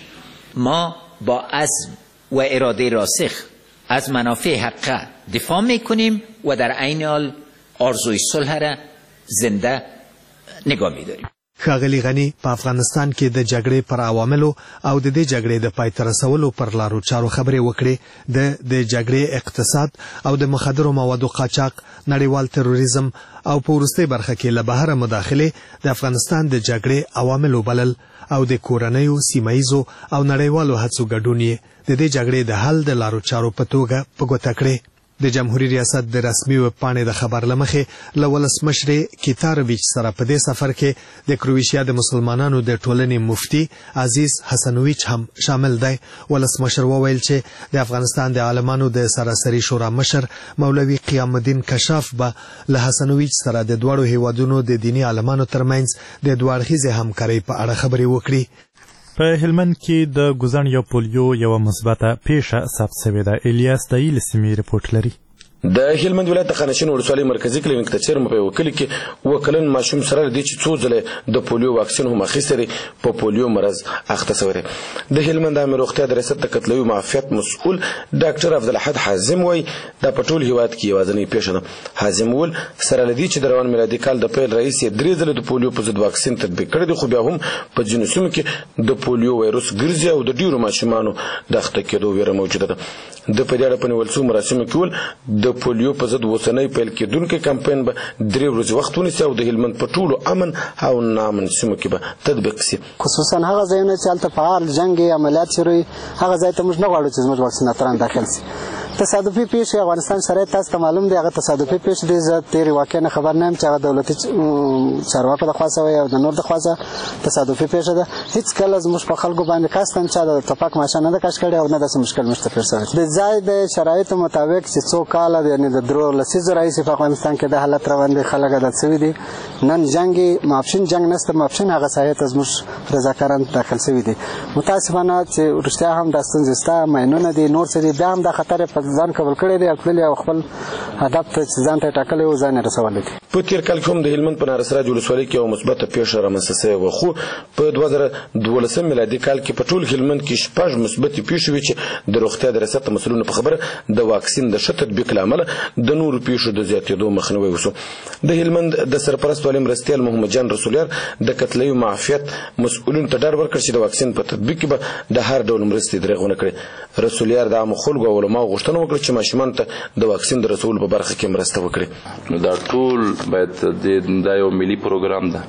ما با عزم و اراده راسخ از منافع حقه دفاع میکنیم و در عین حال آرزوی صلح را زنده نگاه میداریم.
ښاغلي غنی په افغانستان کې د جګړې پر عواملو او د دې جګړې د پای ته رسولو پر لارو چارو خبرې وکړې. د د جګړې اقتصاد او د مخدرو موادو قاچاق، نړیوال تروریزم او په وروستۍ برخه کې له بهره مداخلې د افغانستان د جګړې عوامل وبلل او د کورنیو، سیمایزو او نړیوالو هڅو ګډون یې د دې جګړې د حل د لارو چارو په توګه په ګوته کړې. د جمهوریت ریاست د رسمي ویب پاڼې د خبر لمخې له ولسمشر کیتارویچ سره په دې سفر کې د کروشیا د مسلمانانو د ټولنې مفتي عزیز حسنویچ هم شامل دی. ولسمشر وویل چې د افغانستان د عالمانو د سراسري شورا مشر مولوي قیام الدین کشاف به له حسنویچ سره د دواړو هیوادونو د دینی عالمانو ترمنځ د دوه اړخیزې همکارۍ په اړه خبرې وکړي.
په هلمند کې د ګوزن یا پولیو یو مثبته پیښه ثبت شوې ده. الیاس دایي له سیمې رپورټ لري.
د هلمند ولایت د خانشین ولسوالۍ مرکزي کلینیک ته چیرمه په وکیل کې وکلن ماشوم سره د چې څو ځله د پولیو واکسین هم اخیستري په پولیو مرض اخته شوی. د هلمند عامه روغتیا د ریاست د قتلوي معافیت مسؤل ډاکټر عبدالحد حازم وایي دا په ټول هیواد کې یوازینۍ پیښه ده. حازم ول سره لدی چې د روان میلادي کال د پیل رئیس درې ځله د پولیو په ضد واکسین تطبیق کړی دی، خو بیا هم په ځینو سیمو کې د پولیو وایروس ګرځي او د ډیرو ماشومانو د اخته کېدو ویره موجوده ده. د په دې اړه په نیول شوو مراسمو کې ول د پولیو په ضد اوسنۍ پیل کېدونکی کمپاین به درې ورځې وخت ونیسي او د هلمند په ټولو امن او ناامن سیمو کې به تطبیق شي.
خصوصا هغه ځایونه چې هلته فعال جنګي عملیات شروع وي هغه ځای ته موږ نه غواړو چې زموږ واکسیناتران داخل شي. تصادفي پیښې افغانستان شرایط تاسو ته معلوم دی، هغه تصادفي پیښې دي. زه تېرې واقع نه خبر نه یم چې هغه دولتي چارواکو د خوا څخه او د نور د خوا څخه تصادفي پیښه ده. هېڅ کله زموږ په خلکو باندې کاستن چا د ټوپک ماشه نه ده کش کړې او نه داسې مشکل موږ ته پېښ شوی. د ځای د شرایطو مطابق چې څو کاله یعنې د درو لسیزو راهیسې په افغانستان کې د حالت روان دی، خلک عادت شوي دي. نن جنګ ماپښین جنګ نشته، ماپښین هغه ساحې ته زموږ رضاکاران داخل شوي دي. متاسفانه چې رښتیا هم دا ستونزې شته، ماینونه دي، نور څه دي، بیا هم دا خطر په ځان قبول کړی دی او تللی او خپل هدف ته چې ځان ته یې ټاکلی و ځان یې رسولی دی.
په تېر کال کې هم د هلمند په نارسراج ولسوالۍ کې یوه مثبته پیښه رامنځته سوې وه، خو په دوه زره دولسم میلادي کال کې په ټول هلمند کې شپږ مثبتې پیښې وې چې د روغتیا د ریاست د مسؤلینو په خبره د واکسین د ښه تطبیق له امله د نورو پیښو د زیاتېدو مخنیوی وشو. د هلمند د سرپرست والي مرستیال محمد جان رسولیار د قتلوي معافیت مسؤلینو ته ډاډ ورکړ چې د واکسین په تطبیق کې به د هر ډول مرستې دریغ ونه کړي. رسولیار د عامو خلکو او علماو غوښتنه وکړه چې ماشومانو ته د واکسین د رسولو په برخه کې مرسته وکړي.
نو دا ټول باید دا یو ملي پروګرام ده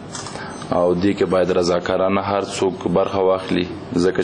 او دې کې باید رضاکارانه هر څوک برخه واخلي، ځکه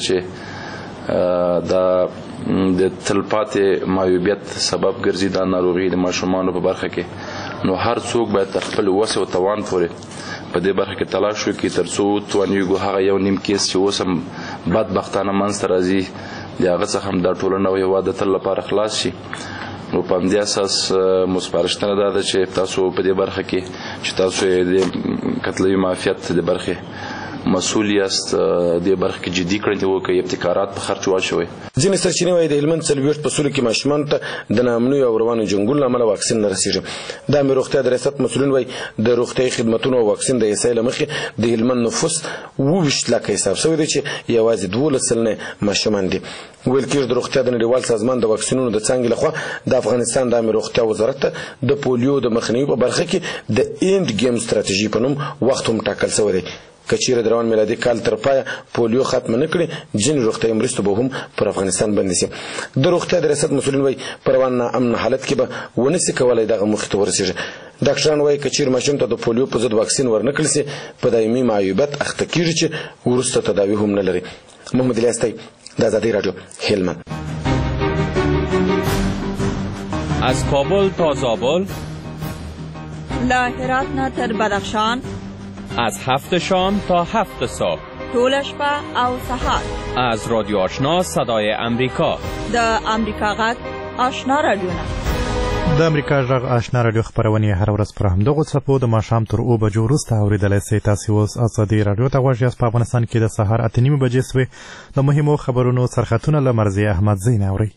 چې دا د تلپاتې معیوبیت سبب ګرځي دا ناروغي د ماشومانو په برخه کې. نو هر څوک باید تر خپل وس او توان پورې په دې برخه کې تلاش وکړي تر څو توانیږو هغه یو نیم کیس چې اوس هم بدبختانه منځته راځي د هغه څخه هم دا ټولنه او هېواد د تل لپاره خلاص شي. نو په همدې اساس مو سپارښتنه دا ده چې تاسو په دې برخه کې چې تاسو د قتلوي معافیت د برخې مسؤل یاست د برخه کې جدي کړنې وکړئ، ابتکارات په خرچ واچوئ.
ځینې سرچینې وایي د هلمند څلوېښت په سلو کې ماشومانو ته د ناامنیو او روانو جنګونو له امله واکسین نه رسېږي. د عامې روغتیا د ریاست مسؤلین وایي د روغتیایي خدمتونو او واکسین د احصایې له مخې د هلمند نفوس اووه ویشت لکه حساب شوی دی چې یوازې دولس سلنه ماشومان دي. ویل کېږي د روغتیا د نړیوال سازمان د واکسینونو د څانګې لخوا د افغانستان د عامې روغتیا وزارت ته د پولیو د مخنیوي په برخه کې د اینډ ګیم ستراتیژي په نوم وخت هم ټاکل شوی دی. که چیرې د روان میلادي کال تر پایه پولیو ختمه نه کړي، ځینې روغتیایي مرستې به هم پر افغانستان بندې شي. د روغتیا د ریاست مسؤلین وایي په روان ناامن حالت کې به ونه شي کولی دغه موخې ته ورسېږي. ډاکټران وایي که چیرې ماشوم ته د پولیو په ضد واکسین ورنکړل سي په دایمي معیوبیت اخته کیږي چې وروسته تداوي هم نه لري. محمد الیاستی، د آزادی رادیو، هلمند.
از کابل تا زابل،
له هرات نه تر بدخشان،
از هفت شام تا هفت صبح،
ټول شپه او سهار.
از رادیو آشنا صدای امریکا،
د امریکا غږ آشنا رادیو نه.
د امریکا غږ آشنا رادیو خپرونې هر ورځ پر همدغو څپو د ماښام تر اوه بجو وروسته اورېدلی سئ. تاسې اوس ازادي رادیو ته غوږ یاست. په افغانستان کې د سهار اته نیمې بجې سوې. د مهمو خبرونو سرخطونه له مرضیه احمدزۍ نه اورئ.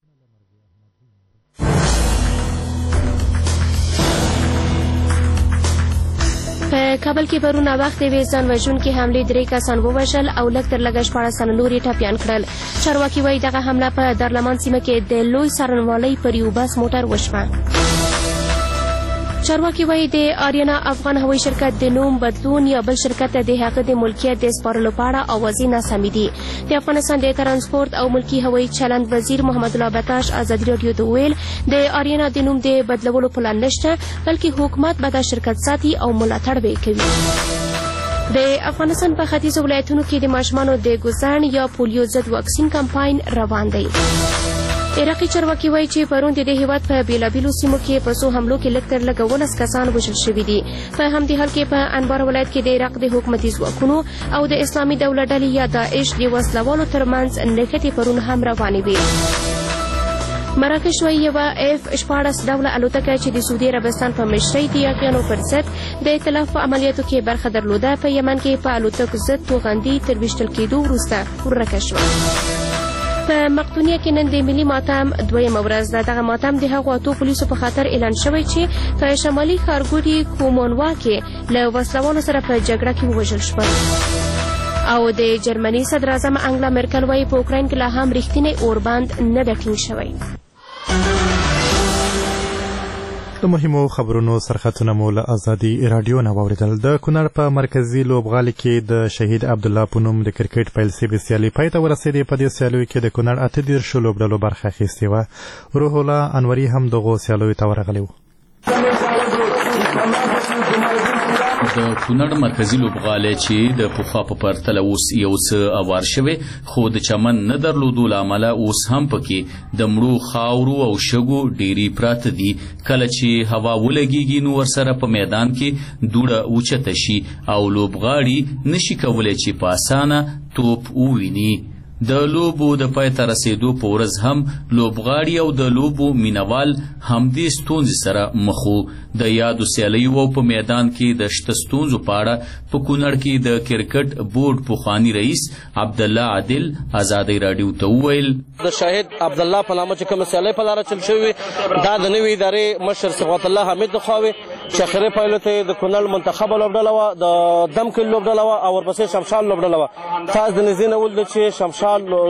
په کابل کې پرون وخت یوې ځان وژونکې حملې درې کسان ووژل او لږ تر لږه شپاړس تنه نور یې ټپیان کړل. چارواکي وایي دغه حمله په دارلمان سیمه کې د لوی څارنوالۍ پر یو بس موټر وشوه. چارواکي وایي د آریانا افغان هوایي شرکت د نوم بدلون یا بل شرکت ته د هغه د ملکیت د سپارلو په اړه اوازې ناسمې دي. د افغانستان د ترانسپورت او ملکي هوایي چلند وزیر محمد الله بکاش ازادي راډیو ته وویل د آریانا د نوم د بدلولو پلان نشته، بلکې حکومت به دا شرکت ساتي او ملاتړ به یې کوي. د افغانستان په ختیځو ولایتونو کې د ماشومانو د ګوزڼ یا پولیو ضد واکسین کمپاین روان دی. عراقي چارواکي وایي چې پرون د دې هېواد په بېلابېلو سیمو کې په څو حملو کې لږ تر لږه ولس کسان وژل شوي دي. په همدې حال کې په انبار ولایت کې د عراق د حکومتي ځواکونو او د اسلامي دولت ډلې یا داعش د وسلوالو ترمنځ نښتې پرون هم روانې وې. مراکش وایي یوه اف شپاړس ډوله الوتکه چې د سعودي عربستان په مشرۍ د یاغیانو پر ضد د ائتلاف په عملیاتو کې برخه درلوده په یمن کې په الوتکو ضد توغندي تر ویشتل کېدو وروسته ورکه شوه. په مقدونیه کې نن د ملي ماتم دویمه ورځ ده. دغه ماتم د هغو اتو پولیسو په خاطر اعلان شوی چې په شمالي ښارګوټي کومونوا کې له وسلوالو سره په جګړه کې ووژل شول. او د جرمني صدر اعظم انګلا مرکل وایي په اوکراین کې لا هم رښتینی اوربند نه ده ټینګ شوی.
د مهمو خبرونو سرخطونه مو له ازادي رادیو نه واورېدل. د کونړ په مرکزي لوبغالي کې د شهید عبدالله په نوم د کرکټ پیل سیبې سیالي پای ته ورسېدې. په دې سیالیو کې د کونړ اته دېرشو لوبډلو برخه اخیستې وه. روح الله انوري هم دغو سیالیو ته ورغلی و.
د کونړ مرکزي لوبغالی چې د پخوا په پرتله اوس یو څه اوار شوی، خو د چمن نه درلودو له امله اوس هم پکې د مړو خاورو او شګو ډیری پراته دي. کله چې هوا ولګیږي نو ورسره په میدان کې دوړه اوچته شي او لوبغاړي نشي کولی چې په اسانه توپ وویني. د لوبو د پای ته رسېدو په ورځ هم لوبغاړي او د لوبو مینوال همدې ستونزې سره مخ وو. د یادو سیالیو او په میدان کې د شته ستونزو په اړه په کونړ کې د کرکټ بورډ پخواني رئیس عبدالله عادل ازادي راډیو ته وویل
د شاهد عبدالله په نامه چې کومه سیالۍ په لاره چل شوې دا د نوې ادارې مشر صبغت الله حمید د خوا وې چې اخري پایلو ته د کونړ منتخبه لوبډله وه، د دمکل لوبډله وه او ورپسې شمشال لوبډله وه. خاص د نږدې نه ولده چې شمشال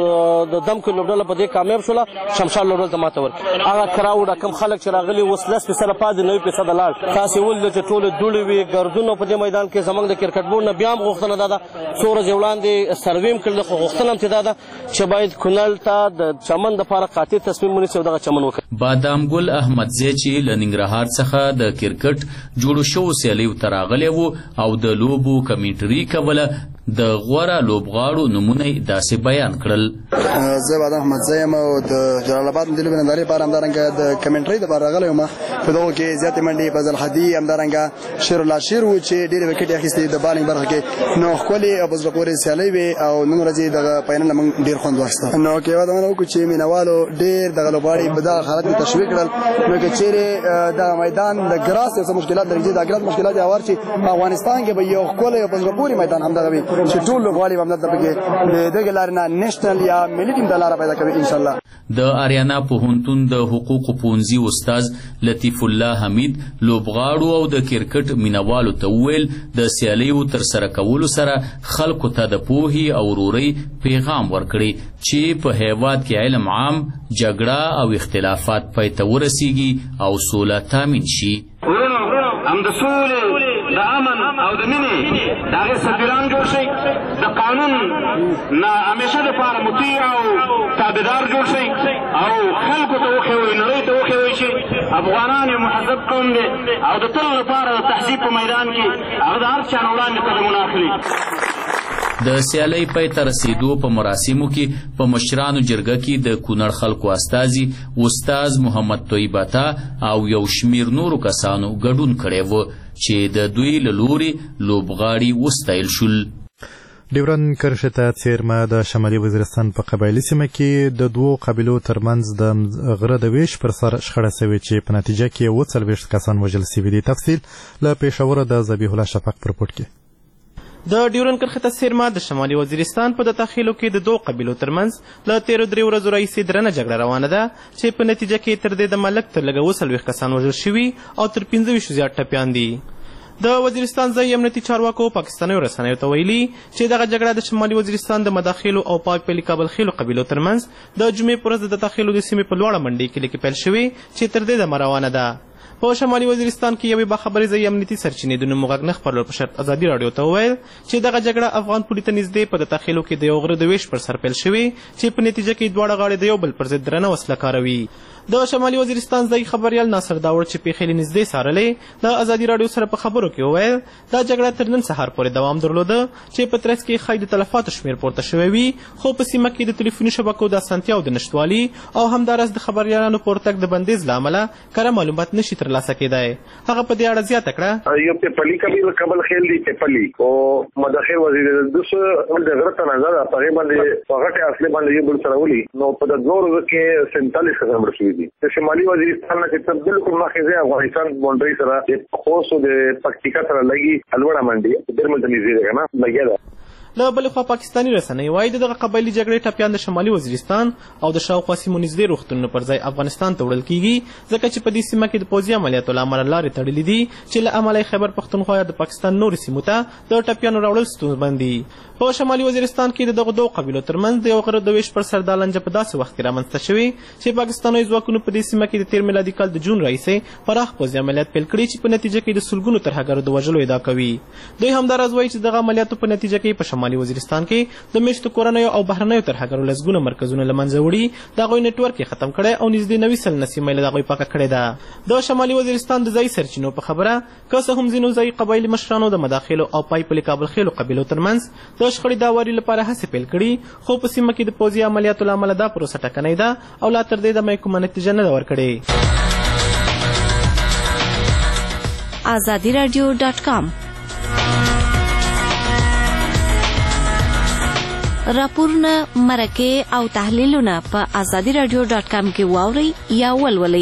د دمکل لوبډله په دې کامیاب شوله، شمشال لوبډله ته ماته ورکړه. هغه کراوډ کم خلک چې راغلي اوس لس فیصده پاتې نوي فیصده لاړ. خاص یې ولده چې ټولې دوړې وي ګردونه په دې میدان کې. زموږ د کرکټ بورډ نه بیا هم غوښتنه دا ده څو ورځې وړاندې سروې هم کړل، خو غوښتنه هم چې دا ده چې باید کونړ ته د چمن دپاره قاطع تصمیم ونیسي او دغه چمن وکړي.
بادام ګل احمدزی چې له ننګرهار څخه د کرکټ جوړو شوو سیالیو ته راغلی و او د لوبو کمنټري کوله، د غوره لوبغاړو نومونه یې داسې بیان کړل.
زه بادام احمدزی یم او د جلال آباد د لوبې نندارې لپاره همدارنګه د کمنټرۍ دپاره راغلی یم. په دغو کې زیاتې منډې فضل هدي، همدارنګه شیر الله شیر و چې ډېرې وکټې اخیستې د بالینګ برخه کې. نو ښکلې او په زړه پورې سیالۍ وې او نن ورځ یې دغه فاینل نه موږ ډېر خوند واخیسته. نو که یوه دمنه وکړو چې مینوالو ډېر دغه لوبغاړي په دغه حالت کې تشویق کړل. نو که چیرې دغه میدان د ګراس یو څه مشکلات لري، چې د ګراس مشکلات یې هوار چې په افغانستان کې به یو ښکلی او په زړه پورې میدان همدغه وي چې ټول لوبغاړي به همدلته پکې د دغې لارې نه نیشنل یا ملي ټیم ته لاره پیدا کوي انشاءالله.
د آریانا پوهنتون د حقوقو پوهنځي استاد لطیف الله حمید لوبغاړو او د کرکټ مینوالو ته وویل د سیالیو ترسره کولو سره خلکو ته د پوهې او ورورۍ پیغام ورکړي چې په هیواد کې علم عام، جګړه او اختلافات پای ته ورسیږي او سوله تامین شي.
هم د سولې د امن او د مینې د هغې سفیران جوړ شئ د قانون نه همیشه دپاره مطیع او تابعدار جوړ شئ او خلکو ته وښیوئ نړۍ ته وښیوئ چې افغانان یو مهذب قوم دی او د تل لپاره د تهذیب په میدان کې هغه د هر چا نه وړاندې قدمونه اخلي.
د سیالۍ پای ته رسیدو په مراسمو کې په مشرانو جرګه کې د کونړ خلکو استازي استاد محمد طیب عطا او یو شمیر نورو کسانو ګډون کړی و چې د دوی له لوري لوبغاړي وستایل شول.
ډیورن کرښې ته څیرمه د شمالي وزیرستان په قبایلي سیمه کې د دوو قبیلو ترمنځ د غره د ویش پر سر شخړه سوې چې په نتیجه کې اووه څلوېښت کسان وژل سوي دي. تفصیل له پېښوره د ذبیح الله شفق په رپورټ کې.
د ډیورن کرښې ته څیرمه د شمالي وزیرستان په داخلو کې د دوو قبیلو ترمنځ له تیرو درې ورځو راهیسې درنه جګړه روانه ده چې په نتیجه کې تر دې د ملک تر لږه اووه څلوېښت کسان وژل شوي او تر پنځه ویشتو زیات ټپیان دي. د وزیرستان ځایي امنیتي چارواکو پاکستانیو رسنیو ته ویلي چې دغه جګړه د شمالي وزیرستان د مداخلو او پاک پلي کابل خیلو قبیلو ترمنځ د جمعې په ورځ د داخلو د سیمې په لوړه منډۍ کلي کې پیل شوې چې تر دې دمه روانه ده. په شمالي وزیرستان کې یوې باخبرې ځایي امنیتي سرچینې د نوم غږ نه خپرولو په شرط ازادي راډیو ته وویل چې دغه جګړه افغان پولي ته نږدې په داخلو کې د یو غره د ویش پر سر پیل شوې چې په نتیجه کې دواړه غاړې د یو بل پر ضد درنه وسله کاروي. د شمالي وزیرستان ځایي خبریال ناصر داوړ چې پیښې له نږدې څارلې د ازادي راډیو سره په خبرو کې وویل دا جګړه تر نن سهار پورې دوام درلوده چې په ترڅ کې ښایي د تلفاتو شمېر پورته شوی وي خو په سیمه کې د ټلیفوني شبکو د اسانتیاو د نشتوالي او همداراز د خبریالانو په ورتګ د بندیز له امله کره معلومات نشي ترلاسه کېدی. هغه په دې اړه زیاته کړه
یو پیپلي قبیله کابل خیل دی پیپلي او مداخل وزیر دوس د غره ته نظر په هغه باندې هغه اصلي باندې یو بل سره ولي نو په د دوه ورځو کې سینتالیس کسان مړ شوي دي. د شمالي وزیرستان نه چې بالکل مخکې د افغانستان باونډري سره د خوست د پکتیکا سره لګي الوړه منډي درمل ته نږدې ده کنه لګیا ده.
له بلې خوا پاکستاني رسنۍ وایي دغه قبایلي جګړې ټپیان د شمالي وزیرستان او د شاوخوا سیمو نږدې روغتونونو پر ځای افغانستان ته وړل کیږي ځکه چې په دې سیمه کې د پوځي عملیاتو له امله لارې تړلې دي چې له امله یې خیبر پښتونخوا یا د پاکستان نورو سیمو ته د ټپیانو راوړل ستونزمن دي. په شمالي وزیرستان کې د دغو دوو قبیلو ترمنځ د یو غره د ویش پر سر دا لانجه په داسې وخت کې رامنځته شوې چې پاکستاني ځواکونو په دې سیمه کې د تیر میلادي کال د جون راهیسې پراخ پوځي عملیات پیل کړي چې په نتیجه کې د سلګونو ترهګرو د وژلو ادعا کوي. دوی همداراز وایي چې دغه عملیاتو په نتیجه کې په شمالي وزیرستان کې د میشتو کورنیو او بهرنیو ترهګرو لسګونه مرکزونه له منځه وړي د هغوی نیټورک یې ختم کړی او نږدې نوي سلنه سیمه یې له هغوی پاکه کړې ده. د شمالي وزیرستان د ځایي سرچینو په خبره که څه هم ځینو ځایي قبایلي مشرانو د مداخلو او پای پلي کابل خیلو قبیلو ترمنځ د شخړې د هواري لپاره هڅې پیل کړي خو په سیمه کې د پوځي عملیاتو له امله دا پروسه ټکنۍ ده او لا تر دې دمه یې کومه نتیجه نه ده ورکړې.
آزادی رادیو ډاټ کام راپورونه مرکې او تحلیلونه په آزادی رادیو ډاټ کام کې واورئ یا ولولئ.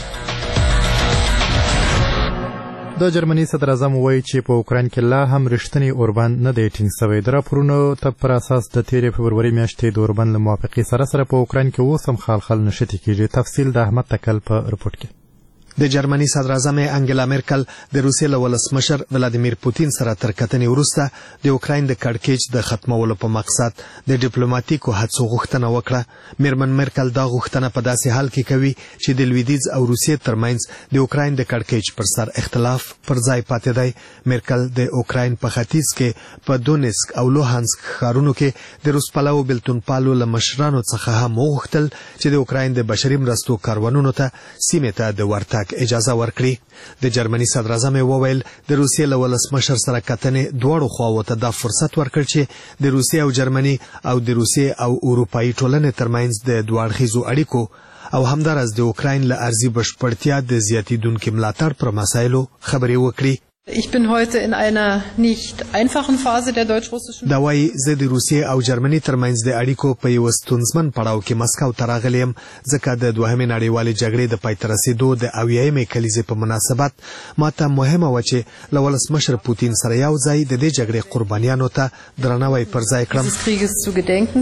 د جرمني صدر اعظم وایي چې په اوکراین کې لا هم رښتینی اوربند نه دی ټینګ سوی. د راپورونو پر اساس د تیرې فبروري میاشتې د اوربند له موافقې سره سره په اوکراین کې اوس هم خلخل نښتې کېږي. تفصیل د احمد تکل په رپورټ کې.
د جرمني صدر اعظم انګلا مرکل د روسیې له ولسمشر ولادیمیر پوتین سره تر کتنې وروسته د اوکراین د کړکېچ د ختمولو په مقصد د ډیپلوماټیکو هڅو غوښتنه وکړه. میرمن مرکل دا غوښتنه په داسې حال کې کوي چې د لویدیځ او روسیې ترمنځ د اوکراین د کړکېچ پر سر اختلاف پر ځای پاتې دی. مرکل د اوکراین په ختیځ کې په دونیسک او لوهانسک ښارونو کې د روس پلو بلتونپالو له مشرانو څخه هم وغوښتل چې د اوکراین د بشري مرستو کاروانونو ته سیمې ته د ورتګ اجازه ورکړي. د جرمني صدر اعظم وویل د روسیې له ولسمشر سره کتنې دواړو خواوو ته دا فرصت ورکړ چې د روسیې او جرمني او د روسیې او اروپایي ټولنې ترمنځ د دوه اړخیزو اړیکو او همداراز د اوکراین له ارضي بشپړتیا د زیاتېدونکي ملاتړ پر مسایلو خبرې وکړي.
Ich bin heute in einer nicht einfachen Phase der deutsch-russischen
دا وايي زه د روسیې او جرمني ترمنځ د اړیکو په یو ستونزمن پړاو کې مسکو ته راغلی یم ځکه د دوهمې نړیوالې جګړې د پای ته رسېدو د اویایمې کلیزې په مناسبت ماته مهمه وه چې له ولسمشر پوتین سره یو ځای د دې جګړې قربانیانو ته درناوی پر ځای کړم.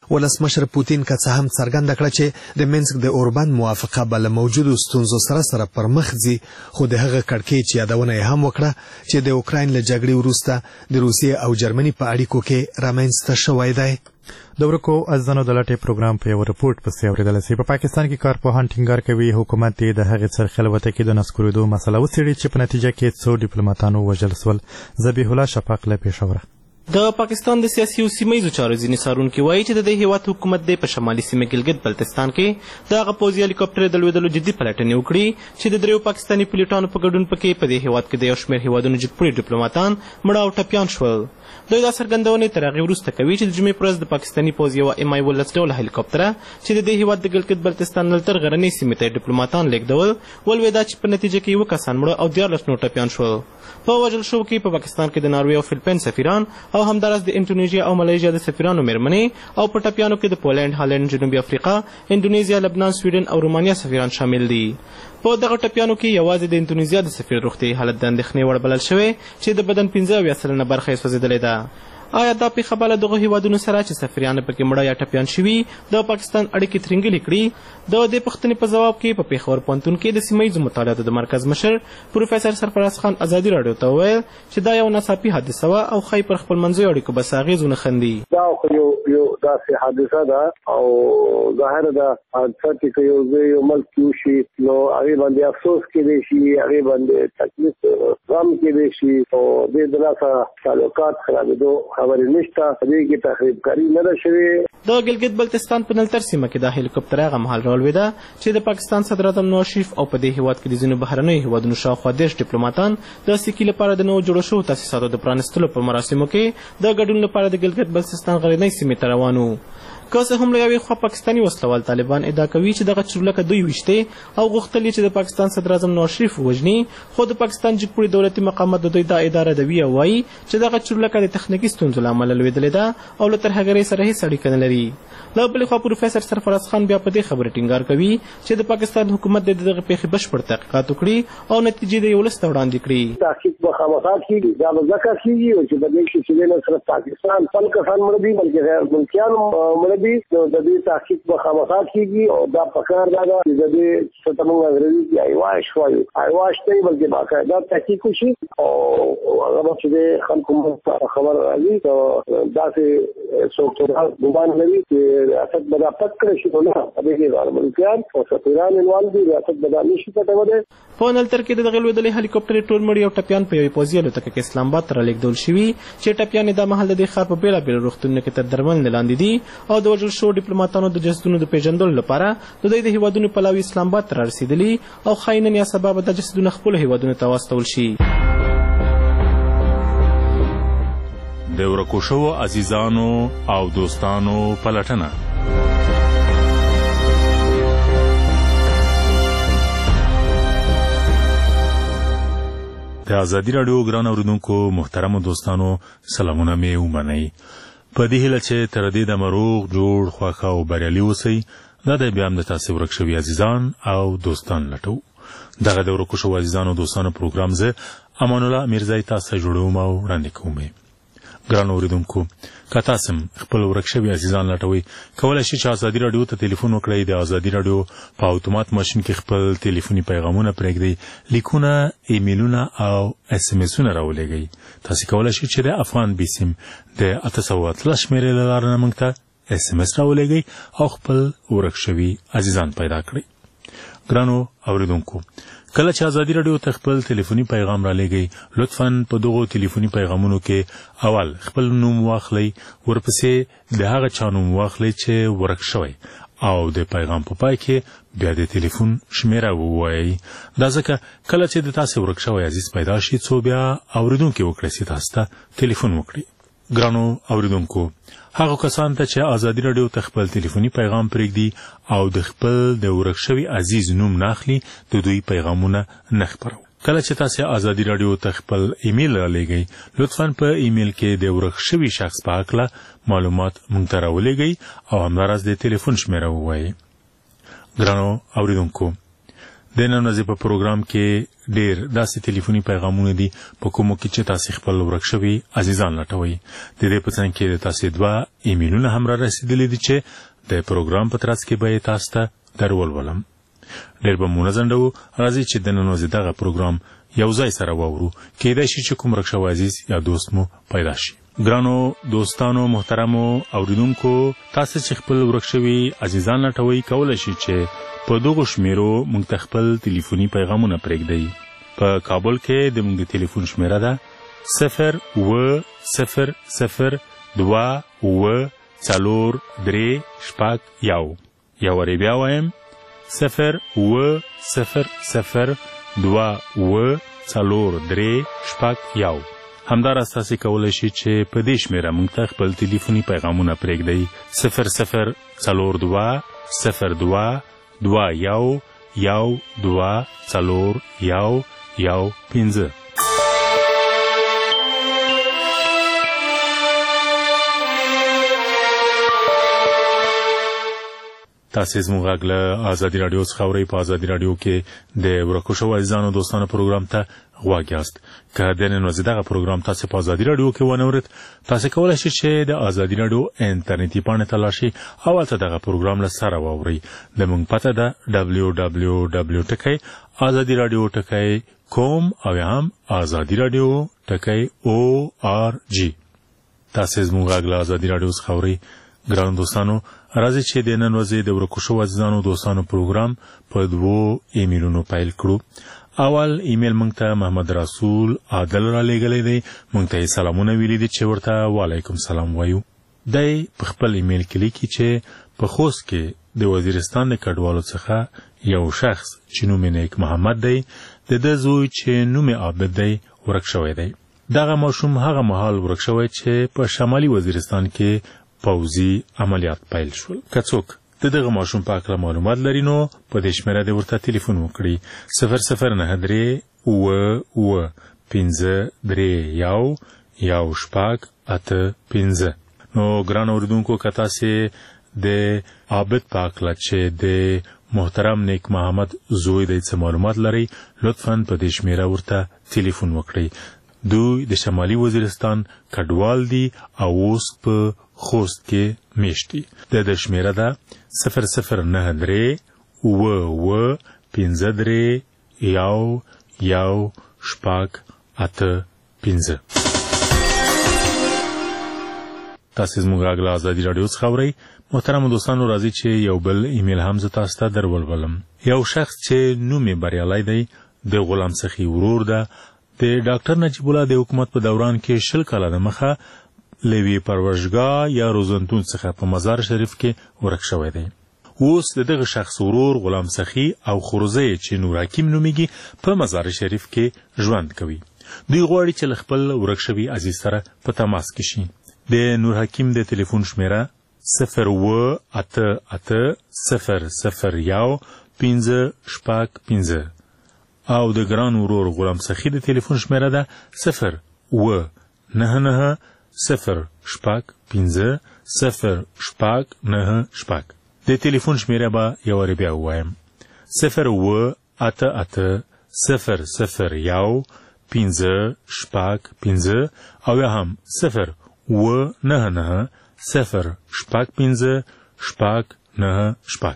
ولسمشر پوتین که څه هم څرګنده کړه چې د مینسک د اوربند موافقه به له موجودو ستونزو سره سره پر مخ ځي، خو د هغه کړکۍ چې یادونه یې هم وکړه چې د اوکراین له جګړې وروسته د روسیې او جرمني په اړیکو کې رامنځته شوی دی.
د ورکو ازانو د لټې پروګرام په یو رپورټ پسې اورېدل شي. په پاکستان کې کارپوهان ټینګار کوي حکومت یې د هغې څرخې الوتکې کې د نسکورېدو مسله وڅېړي چې په نتیجه کې څو ډیپلوماتانو وژل سول. ذبیح الله شفاق له پېښوره.
د پاکستان د سیاسي او سیمه ییزو چارو ځینې څارونکي وایي چې د دې هېواد حکومت دی په شمالي سیمه ګلګت بلتستان کې د هغه پوځي هلیکاپټر د لوېدلو جدي پلټنې وکړي چې د دریو پاکستاني پلیټانو په ګډون پکې په دې هېواد کې د یو شمېر هېوادونو جګپوړي ډیپلوماتان مړه او ټپیان شول. دوی دا څرګندونې تر هغې وروسته کوي چې د جمعې په ورځ د پاکستاني پوځ یوه ایم آی ولس ډوله هلیکاپټره چې د دې هېواد د ګلګت بلتستان له تر غرنۍ سیمې ته ډیپلوماتان لېږدول ولوېده چې په نتیجه کې یوه کسان مړه او دیارلس نور ټپیان شول. په وژل شوو کې په پاکستان کې د ناروې او فلپین سفیران او همداراز د انډونیزیا او ملیزیا د سفیرانو مېرمنې او په ټپیانو کې د پولینډ، هالند، جنوبي افریقا، انډونیزیا، لبنان، سویډن او رومانیا سفیران شامل دي. په دغه ټپیانو کې یوازې د انډونیزیا د سفیر روغتیايي حالت د اندېښنې وړ بلل شوی چې د بدن پنځه اویا سلنه برخه یې سوځېدلې ده. آیا دا پیښه به له دغو هېوادونو سره چې سفیران پکې مړه یا ټپیان شوي د پاکستان اړیکې ترینګلې کړي؟ د دې پوښتنې په ځواب کې په پېښور پوهنتون کې د سیمه ییزو مطالعاتو د مرکز مشر پروفیسر سرفراز خان ازادي راډیو ته وویل چې دا یو ناڅاپي حادثه وه او ښایي پر خپلمنځیو اړیکو به څه اغېز ونه ښندي.
دا خو یو یو داسې حادثه ده او ظاهره ده حادثه چې که یو ځای یو ملک کې وشي نو هغې باندې افسوس کېدی شي، هغې باندې تکلیف غم کېدی شي او دې د لاسه تعلقات خرابېدو خبرې نشته. دې کې تخریب کاري نه ده شوې.
د ګلګت بلتستان په نلتر سیمه کې دا هلیکاپټر هغه مهال راولوېده چې د پاکستان صدر اعظم نواز شریف او په دې هېواد کې د ځینو بهرنیو هېوادونو شاوخوا دېرش ډیپلوماتان د سیکي لپاره د نوو جوړو شوو تاسیساتو د پرانیستلو په مراسمو کې د ګډون لپاره د ګلګت بلتستان غرنۍ سیمې ته روان وو. که څه هم له یوې خوا پاکستاني وسلوال طالبان ادعا کوي چې دغه چورلکه دوی ویشتې او غوښتل چې د پاکستان صدر اعظم نواز شریف ووژني، خو د پاکستان جګپوړي دولتي مقامات د دوی دا ادعا ردوي او وایي چې دغه چورلکه د تخنیکي ستونزو له امله لوېدلې ده او له ترهګرۍ سره هېڅ اړیکه نه لري. له بلې خوا پروفیسر سرفراز خان بیا په دې خبرې ټینګار کوي چې د پاکستان حکومت د دغه پیښې بشپړ تحقیقات وکړي او نتیجې د ولس ته وړاندې کړي.
تحقیق به خامخا کېږي، دا به ځکه کېږي چې په دې کې چې نه صرف پاکستان خپل کسان مړه دي بلکې غیر ملکیان مړه دي، نو د دې تحقیق به خامخا کېږي او دا پکار دا ده چې د دې څه ته موږ انګریزي کې ایواش وایو، ایواش نه بلکې باقاعده تحقیق وشي او هغه به چې د خلکو موږ خبر راځي نو داسې څوک ګمان لري چې ریاست به دا پټ کړی شي، نو نه په دې کې غیر ملکیان او سفیران انوال دي، ریاست به دا نشي پټولی.
په نلتر کې د دغې لوېدلې هلیکاپټرې ټول مړي او ټپیان په یوې پوځي الوتکه کې اسلام آباد ته رالېږدول شوي چې ټپیان یې دا مهال د دې ښار په بېلابېلو روغتونونو کې تر درملنې لاندې دي او د وژل شوو ډیپلوماتانو د جسدونو د پیژندلو لپاره د دوی د هېوادونو پلاوي اسلام آباد ته رارسېدلي او ښایي نن یا سبا به دا جسدونه خپلو هېوادونو ته واستول شي.
د ورکو شوو عزیزانو او دوستانو پلټنه. د ازادي راډیو ګران اورېدونکو محترمو دوستانو سلامونه مې ومنئ. په دې هیله چې تر دې دمه روغ جوړ خوښه او بریالي اوسئ. دا دی بیا هم د تاسې ورک شوي عزیزان او دوستان لټو. دغه د ورکو شوو عزیزانو او دوستانو پروګرام زه امان الله میرزای تاسو ته جوړوم او وړاندې کوم. ګران اورېدونکو، که تاسو خپل ورک شوي عزیزان لټوئ، کولی شئ چې ازادي راډیو ته تلیفون وکړئ. د ازادي راډیو په اتومات ماشین کې خپل تلیفوني پیغامونه پرېږدئ، لیکونه، ایمیلونه او اس ام اسونه راولېږئ. تاسو کولی شئ چې د افغان بیسیم د اته سوه اتلس شمېرې له لارې نه موږ ته اس ام اس راولېږئ او خپل ورک شوي عزیزان پیدا کړئ. ګرانو اوریدونکو، کله چې ازادي راډیو ته خپل ټلیفوني پیغام را لېږئ، لطفاً په دغو ټلیفوني پیغامونو کې اول خپل نوم واخلئ، ورپسې د هغه چا نوم واخلئ چې ورک شوی او د پیغام په پای کې بیا د ټلیفون شمیره ووایئ. دا ځکه کله چې د تاسې ورک شوی عزیز پیدا شي، څو بیا اوریدونکي وکړئ چې تاسو ته ټلیفون وکړي. ګرانو اوریدونکو، هغه کسان ته چې ازادي راډیو ته خپل ټلیفوني پیغام پرېږدي او د خپل د ورک شوي عزیز نوم ناخلي، د دوی پیغامونه نه خپرو. کله چې تاسو ازادي راډیو ته خپل ایمیل را لېږئ، لطفاً په ایمیل کې د ورک شوي شخص په هکله معلومات موږ ته راولېږئ او همداراز د ټلیفون شمیره ووایئ. ګرانو اوریدونکو، د نن ورځې په پروګرام کې ډېر داسې ټلیفوني پیغامونه دي په کومو کې چې تاسو خپل ورک شوي عزیزان لټوي. د دې په څنګ کې تاسو دوه ایمیلونه هم را رسیدلي دي چې د پروګرام په ترڅ کې به تاسو ته درولولم. ډېر به مو نازنډو راځي چې د نن ورځې دغه پروګرام یو ځای سره واورو. کېدای شي چې کوم ورک شوی عزیز یا دوست مو پیدا شي. ګرانو دوستانو محترمو اوریدونکو، تاسو چې خپل ورک شوي عزیزان لټوي کولای شي چې په دغه شمیرو موږ ته خپل ټلیفوني پیغامونه پرېږدئ. په کابل کې د موږ د ټلیفون شمیره ده صفر اوه صفر صفر دوه اوه څلور درې شپږ یو. یو وارې بیا وایم صفر اوه صفر صفر دوه اوه څلور درې شپږ یو. همداراز تاسو کولی شئ چې په دې شمیره موږ ته خپل ټلیفوني پیغامونه پرېږدئ صفر صفر څلور دوه صفر دوه دوه یو یو دوه څلور یو یو پنځه. تاسو زموږ غږ له ازادي راډیو څخه اورئ. په ازادي راډیو کې د ورکو شوو عزیزانو دوستانو پروګرام ته غوږ یاست. که د نن ورځې دغه پروګرام تاسو په ازادي راډیو کې ونه اورئ، تاسو کولی شئ چې د ازادي راډیو انټرنیټي پاڼې ته لاړ شئ او هلته دغه پروګرام له سره واورئ. زموږ پته ده ډبلیو ډبلیو ډبلیو ټکی ازادي راډیو ټکی کوم او یا هم ازادي راډیو ټکی او آر جی. تاسو زموږ غږ له ازادي راډیو څخه اورئ. ګرانو دوستانو، راځئ چې د نن ورځې د ورکو شوو عزیزانو دوستانو پروګرام په دوو ایمیلونو پیل کړو. اول ایمیل موږ ته محمد رسول عادل را لېږلی دی. موږ ته یې سلامونه ویلي دي چې ورته وعلیکم سلام وایو. دی په خپل ایمیل کې لیکي چې په خوست کې د وزیرستان د کډوالو څخه یو شخص چې نوم یې نیک محمد دی، د ده زوی چې نوم یې عابد دی ورک شوی دی. دغه ماشوم هغه مهال ورک شوی چې په شمالي وزیرستان کې پوځي عملیات پیل شول. که څوک د دغه ماشوم په اړه معلومات لري نو په دې شمیره دې ورته ټلیفون وکړي صفر صفر نهه درې اوه اوه پنځه درې یو یو شپږ اته پنځه. نو ګران اوریدونکو، که تاسې د عابد په اړه چې د محترم نیک محمد زوی دی څه معلومات لري، لطفا په دې شمیره ورته ټلیفون وکړئ. دوی د شمالي وزیرستان کډوال دي او اوس په خوست کې میشت دي. د د شمیره ده صفر صفر نهه درې اوه اوه پنځه درې یو یو شپږ اته پنځه. تاسو زموږ غږ له ازادي راډیو څخه اورئ. محترمو دوستانو، راځي چې یو بل ایمیل هم زه تاسو ته درولولم. یو شخص چې نوم یې بریالی دی د غلام سخي ورور ده. د ډاکټر نجیب الله د حکومت په دوران کې شل کاله د مخه له یوې پرورشګاه یا روزنتون څخه په مزار شریف کې ورک شوی دی. اوس د دغه شخص ورور غلام سخي او خروزی چې نور حکیم نومیږي په مزار شریف کې ژوند کوي. دوی غواړي چې له خپل ورک شوي عزیز سره په تماس کې شي. د نور حکیم د ټلیفون شمیره صفر اوه اته اته صفر صفر یو پنځه شپږ پنځه او د ګران ورور غلام سخي د ټلیفون شمیره ده صفر اوه نهه نهه صفر شپږ پنځه صفر شپږ نهه شپږ. د ټلیفون شمیره به یو وارې بیا ووایم صفر اوه اته اته صفر صفر یو پنځه شپږ پنځه او یا هم صفر اوه نهه نهه صفر شپږ پنځه شپږ نهه شپږ.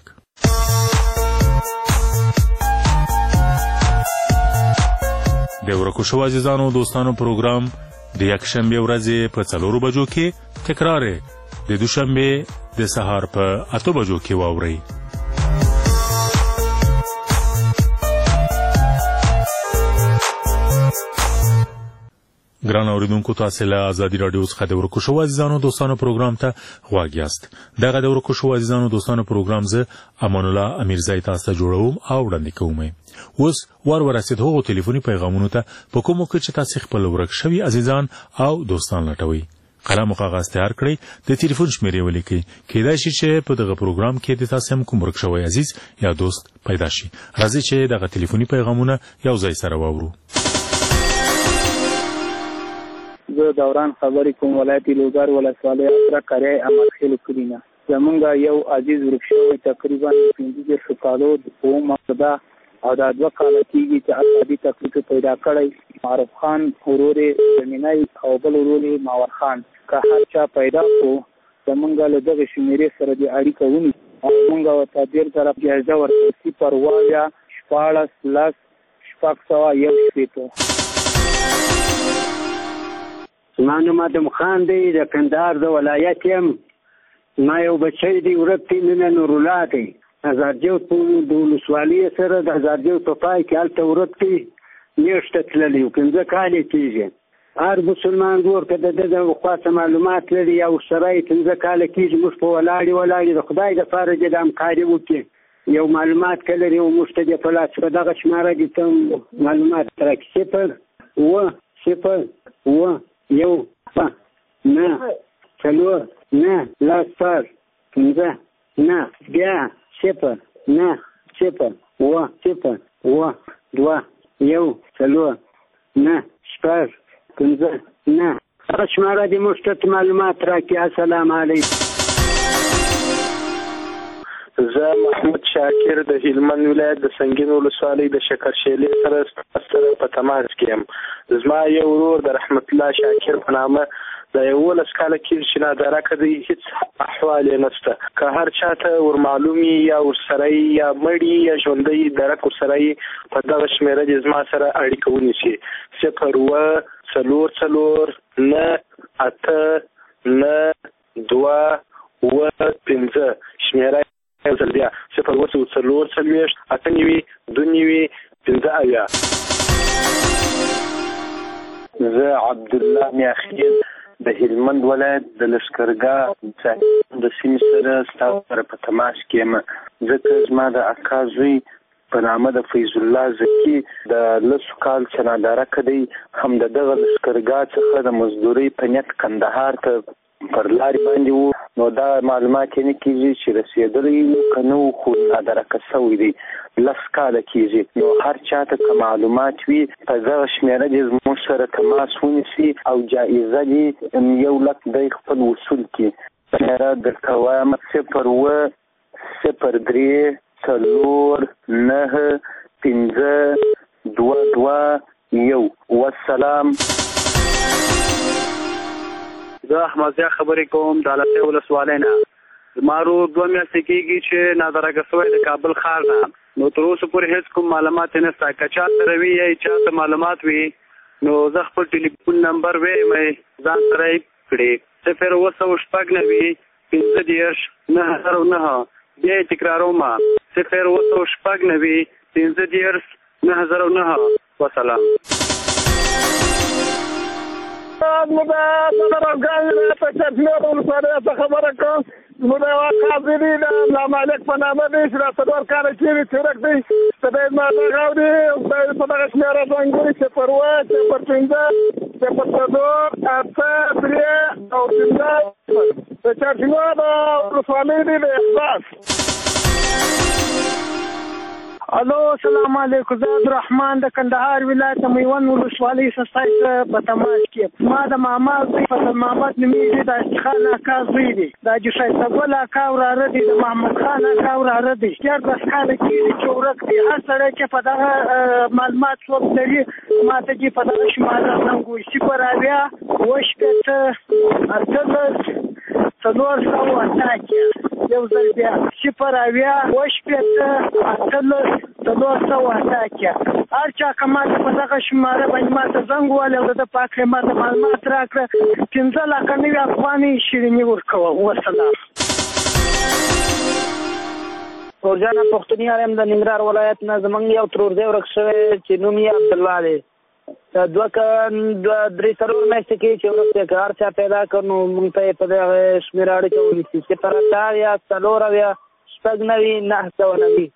د ورکو شوو عزیزانو دوستانو پروګرام د یکشنبې ورځې په څلورو بجو کې تکرار د دوشنبې د سهار په اتو بجو کې واورئ. ګران اوریدونکو، تاسو له ازادي راډیو څخه د ورکو شوو عزیزانو دوستانو پروګرام ته غوږ یاست. دغه د ورکو شوو عزیزانو دوستانو پروګرام زه امان الله امیرزی تاسو ته جوړوم او وړاندې کوم. اوس ور ورسید هغو ټلیفوني پیغامونو ته په کومو کې چې تاسو خپل ورک شوي عزیزان او دوستان لټوي. قلم او کاغذ تیار کړئ، د ټلیفون شمیرې ولیکئ. کېدای شي چې په دغه پروګرام کې د تاسو هم کوم ورک شوی عزیز یا دوست پیدا شي. راځئ چې دغه ټلیفوني پیغامونه یو ځای سره واورو.
زه دوران خبرې کوم، ولایت لوګر ولسوالۍ اطره قریه احمد خیل کلینا. زمونږ یو عزیز ورک شوی تقریبا پنځه دېرش کالو د اووم مقصده او دا دوه کاله کېږي چې عصبي تکلیف پیدا کړی. معروف خان ورور یې زمینی او بل ورور یې ماور خان که هر چا پیدا کړو زمونږ له دغې شمېرې سره دې اړیکه ونیسي او مونږ ورته ډېر ځله جایزه ورکړو صفر اووه شپاړس لس شپږ سوه یو شپېته.
زما نوم ادم خان دی، د کندهار د ولایت یم. زما یو بچی دی ورک دی، نن نورالله دی. هزارجو د ولسوالۍ سره د هزارجو په پای کې هلته ورک دی، میاشته تللی و، پنځه کال یې کېږي. هر مسلمان ورور که د ده د خواڅه معلومات لري یا ورسره یې پنځه کاله کېږي، موږ په ولاړې ولاړې د خدای دپاره دې د همکاري وکړي. یو معلومات که لري او موږ ته دې په لاس په دغه شماره دې ته معلومات راکړي. صفر اووه صفر اووه یو نه څلور نه لس صفر پنځه نه بیا صفر نه صفر اووه صفر اووه دوه یو څلور نه شپږ پنځه نه هغه شماره دې موږ ته معلومات راکړي. السلام علیکم.
زه محمود شاکر د هلمند ولایت د سنګین ولسوالۍ د شکرشیلې سره سره په تماس کې یم. زما یو ورور د رحمت الله شاکر په نامه د یولس کاله کېږي چې نادرکه دی، هېڅ احوال یې نشته. که هر چا ته ور معلوم یا ورسره یا مړي یا ژوندی درک ورسره په دغه شمېره دې زما سره اړیکه ونیسي. صفر اووه څلور څلور نه اته نه دوه اووه پنځه شمېره یو ځل بیا صفر اووه څلور څلوېښت اته نوي دوه نوي پنځه اویا. زه عبدالله میاخیل د هلمند ولایت د لښکرګاه د سیمې سره ستاسو سره په تماس کې یم، ځکه زما د اکا زوی په نامه د فیض الله زکي د لسو کال چې نادرکه دی، هم د دغه لښکرګاه څخه د مزدورۍ په نیت کندهار ته پر لارې باندې وو. نو دا معلومات یې نه کېږي چې رسېدلی وو که نه وو، خو نادرکه سوی دی، لس کاله کېږي. نو هر چا ته که معلومات وي په دغه شمېره دې زموږ سره تماس ونیسي او جایزه دې یو لک دی خپل وصول کړي. شمېره درته وایم صفر اووه صفر درې څلور نه پنځه دوه دوه یو. والسلام.
زه احمدزیه خبرې کوم د علتۍ ولسوالۍ نه. زما ورور دوه میاشتې کېږي چې نادرکه سوی د کابل ښار نه. نو تر اوسه پورې هېڅ کوم معلومات یې نشته. که چا سره وي یا چا ته معلومات وي نو زه خپل ټلیفون نمبر ویم ځان سره یې کړي. صفر اووه سوه شپږ نوي پنځه دېرش نهه زره نهه. بیا یې تکراروم صفر اووه سوه شپږ نوي پنځه دېرش نهه زره نهه. وسلام.
نو دا د افغان په چټنو ولسوالۍ څخه خبره کوم. نو دا قاضي دی د مالک په نامه دی چې دا څلور کاله کېږي چې ورک دی. خدای زما دغه اوري خدای په دغه شمېره زنګ وړي صفر اووه صفر پنځه صفر څلور اته درې او پنځه د چټنو د ولسوالۍ دی د احساس.
الو السلام علیکم. زه عبدالرحمن د کندهار ولایت د میوند ولسوالۍ څخه په تماس کې. ما د ماما زوی فضل محمد نومیږي، د افتخار اکا زوی دی، د حاجي ښایسته ګل اکا وراره دی، د محمد خان اکا وراره دی. دیارلس کاله کېږي چې ورک دی. هر سړی چې په دغه معلومات څوک لري ما ته دې په دغه شماره زنګ ووایي صفر اویا اووه شپېته اتلس څلور سوه اته اتیا. یو ځل بیا صفر اویا اووه شپېته اتلس څلور سوه اته اتیا. هر چا که ما ته په دغه شماره باندې ما ته زنګ ووهلی او د ده په هکله ما ته معلومات راکړه، پنځه لکه نوي افغانۍ شیریني ورکوم. وسلام.
نورجان پښتونیار یم د ننګرهار ولایت نه. زموږ یو ترور دی ورک شوی چې نوم یې عبدالله دی. دوه درې څلور میاشتې کې چې ورک دی. که هر چا پیدا کړ نو موږ ته یې په دغه شمېره اړیکه ونیسي. صفر اته اویا څلور اویا شپږ نوي نهه سوه نوي.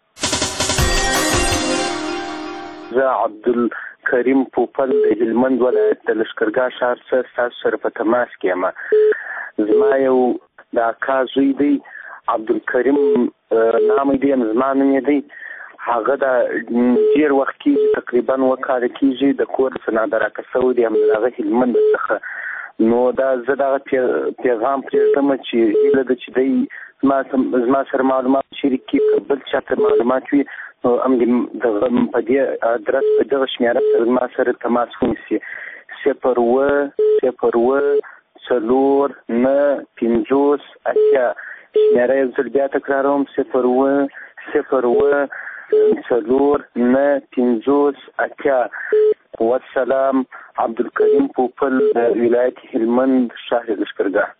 زه عبدالکریم پوپل د هلمند ولایت د لښکرګاه ښار څخه ستاسو سره په تماس کې یم. زما یو د اکا زوی دی، عبدالکریم نام یې دی، زما نوم یې دی. هغه د ډېر وخت کېږي تقریبا اووه کاله کېږي د کور څخه نادرکه سوی دی، هم د هغه هلمند څخه. نو دا زه دغه پیغام پرېږدم چې هیله ده چې دی زما سره معلومات شریک کړي. که بل چا ته معلومات وي هم دغه په دې ادرس په دغه شمیره سره ما سره تماس ونیسي صفر اوه صفر اوه څلور نه پنځوس اتیا شمیره یو ځل بیا تکراروم صفر اوه صفر اوه څلور نه پنځوس اتیا. والسلام. عبدالکریم پوپل ولایت هلمند شهر لشکرګاه.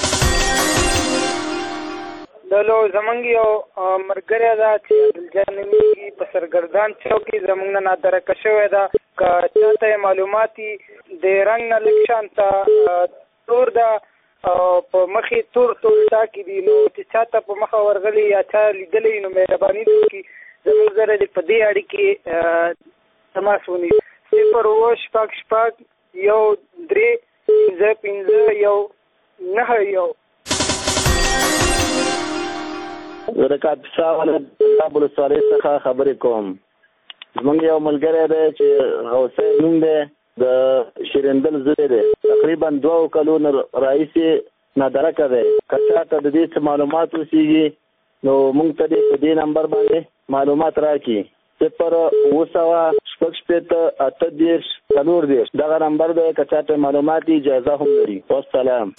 دلو زمونږ یو ملګری ده چې عبدالجان نومیږي په سرګردان چوک کې زمونږ نه نادرکه شوې ده. که چاته یې معلومات د رنګ نه لږ شانته تور ده او په مخې تور تور ټاکي دي، نو چې چاته په مخه ورغلي یا چا لیدلی نو مهرباني وکړي زمونږ سره د په دې اړیکې تماس ونیسي. صفر اوه شپږ شپږ یو درې پنځه پنځه یو نهه یو.
زه د کاپیسا ولایت ولسوالۍ څخه خبرې کوم. زمونږ یو ملګری دی چې غوثی نوم دی، د شیرندل زوی دی، تقریبا دوه کلونو راهیسې نادرکه دی. که چاته د دې څه معلومات اوسېږي نو موږ ته دې په دې نمبر باندې معلومات راکړي. صفر اوه سوه شپږ شپېته اته دېرش څلور دېرش دغه نمبر دی. که چاته معلومات اجازه هم لري. والسلام.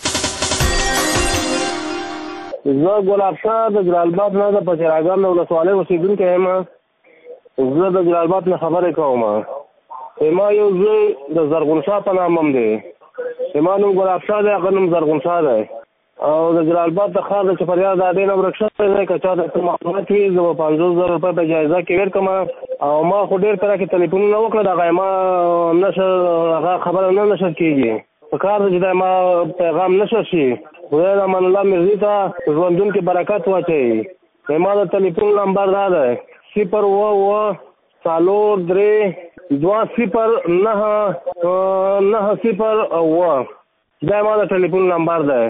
زه ګلاب شاه د جلالباد نه د پچراګان د ولسوالۍ اوسېدونکی یم. زه د جلالباد نه خبرې کوم. ما یو زوی د زرغون شاه په نام هم دی. ما نوم ګلاب شاه دی، هغه نوم زرغون شاه دی. او د جلالباد د ښار د چپریال د اډې نه ورک شوی دی. که چاته څه معلومات وي زه به پنځوس زره روپۍ په جایزه کې ورکړم. او ما خو ډېر پره کې تلیفونونه وکړل، هغه ما نشر هغه خبره نه نشر کېږي. په کار ده چې دا ما پیغام نشر شي. خدای د امان الله مرزي ته ژوندون کې برکت واچوي. ما د تلیفون نمبر دا دی صفر اوه اوه څلور درې دوه صفر نهه نهه صفر اوه. دا ما د تلیفون نمبر دی.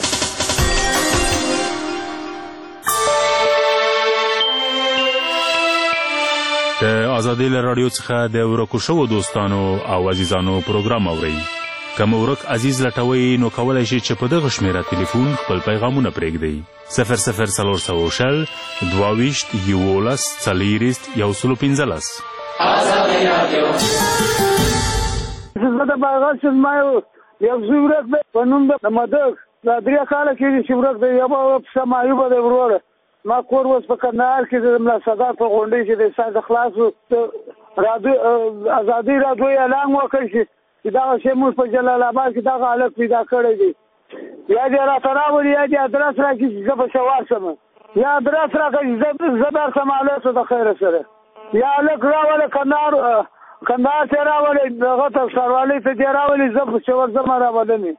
د ازادۍ له راډیو څخه د ورکو شوو دوستانو او عزیزانو پروګرام اورئ. که مو ورک عزیز لټوئ نو کولی شئ چې په دغه شمیره تلیفون خپل پیغامونه پرېږدئ. صفر صفر څلور سوه شل دوه ویشت یولس څلېرویشت یو سلو پنځلس.
زه د باغات زما یو زوی ورک دی په نوم د مدک. دا درې کاله کېږي چې ورک دی. یو به پسه معیوبه دی وروره. ما کور اوس په کندهار کې د ملا صدار په غونډۍ کې د ساز خلاص رادیو ازادي رادیو اعلان وکړ چې دغه شی موږ په جلال آباد کې دغه حالت پیدا کړی دی. یا دې راته راولي یا دې ادرس راکړي چې زه به سوار شم، یا ادرس راکړي چې زه درشم هلته د خیره سره، یا هلک راولي کندهار کندهار ته راولي دغه ته ښاروالۍ ته دې راولي زه چې ورځم راولمې.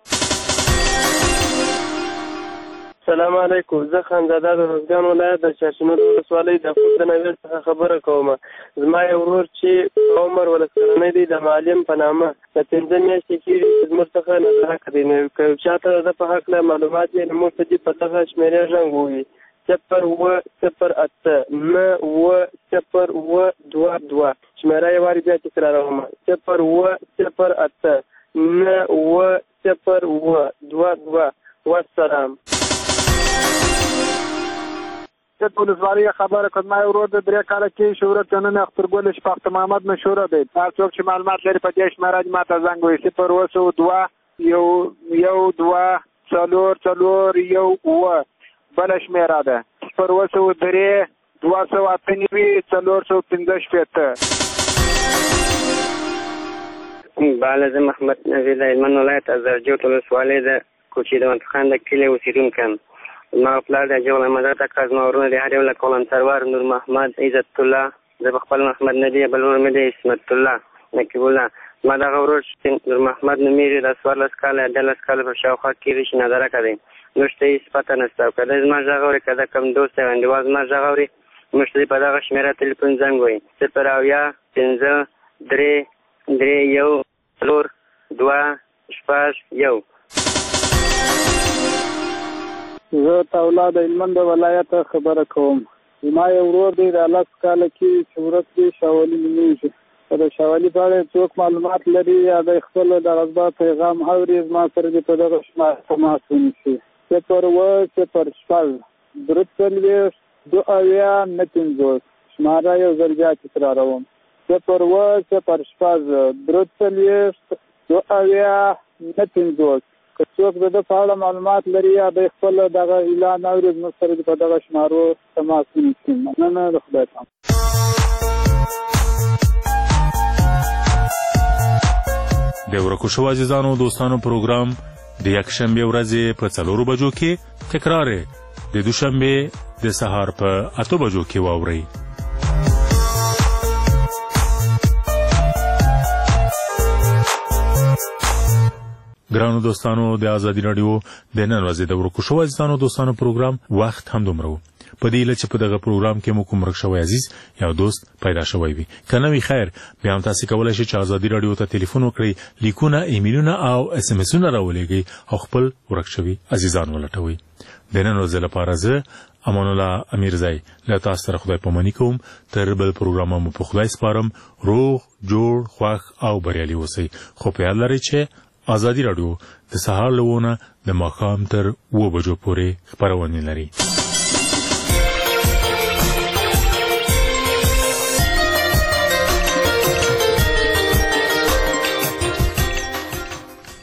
السلام علیکم. زه خانزاده د روزګان ولایت د شاشنور ولسوالۍ د خوب د نویر څخه خبره کوم. زما یو ورور چې عمر ولس کلنی دی د معلم په نامه د پنځه میاشتې کېږي چې زموږ څخه نظرکه دی. نو که یو چاته د ده په هکله معلومات وي نو موږ ته دې په دغه شمېرې غږ ووایي صفر اوه صفر اته نه اوه صفر اوه دوه دوه. شمېره یې وارې بیا تکراروم صفر اوه صفر اته نه اوه صفر اوه دوه دوه. والسلام. د ولسوالۍ خبره کوم. ما یو ورور د درې کاله کې شهرت جانان اخترګل شفاخت محمد مشهوره دی. هر څوک چې معلومات لري په دې شمېره ما ته زنګ ووایي صفر اوه سوه دوه یو یو دوه څلور څلور یو اوه. بله شمېره ده صفر اوه سوه درې دوه سوه اته نوي څلور سوه پنځه شپېته.
بله زه محمد نوی د هلمند ولایت از زرجوت ولسوالۍ د کوچي د منطقان د کلي اوسېدونکی یم. زما پلار د جغل احمد اکا، زما ورونه د هر یو له قلم سرور نور محمد عزت الله، زه په خپل محمد ندی، بل ورور مې دی اسمت الله نقیب الله. زما دغه ورور چې نور محمد نومیږي د څوارلس کاله اتلس کاله په شاوخوا کې چې نادرکه دی. موږ ته هېڅ پته نشته. او که دی زما غږ اوري که د کوم دوست یا انډیوال زما غږ اوري موږ ته په دغه شمېره تلیفون زنګ وایي صفر اویا پنځه درې درې یو څلور دوه شپږ یو.
زه تولا د هلمند ولایت خبره کوم. زما یو ورور دی د لس کاله کې چې ورک دی شاولي نومیږي. که د شاولي په اړه څوک معلومات لري یا د خپل د غذبا پیغام اوري زما سره دې په دغه شمېره تماس ونیسي صفر اوه صفر شپږ درې څلوېښت دوه اویا نه پنځوس.
شماره یو ځل بیا تکراروم صفر اووه صفر شپږ درې څلوېښت دوه اویا نهه پنځوس که څوک د ده په اړه معلومات لري یا دی خپل دغه اعلان اوري زموږ سره دې په دغه شمارو تماس ونیسي. مننه، د خدای پام.
د ورکو شو عزیزانو دوستانو پروګرام د یکشنبې ورځې په څلورو بجو کې تکرار د دوشنبې د سهار په اتو بجو کې واورئ. ګرانو دوستانو د ازادي راډیو د نن ورځې د ورکو شو عزیزانو دوستانو پروګرام وخت هم دومره و. په دې هیله چې په دغه پروګرام کې مو کوم ورک شوی عزیز یا دوست پیدا شوی وي. که نه وي خیر، بیا هم تاسې کولی شئ چې ازادي راډیو ته تلیفون وکړئ، لیکونه، ایمیلونه او اس ام اسونه راولېږئ او خپل ورک شوي عزیزان ولټوئ. د نن ورځې لپاره زه امان الله امیرزی له تاسو سره خدای پاماني کوم. تر بل پروګرام مو په خدای سپارم. روغ جوړ خوښ او بریالي اوسئ. خو په یاد لرئ چې ازادي راډیو د سهار له ونه د ماښام تر اوه بجو پورې خپرونې لري.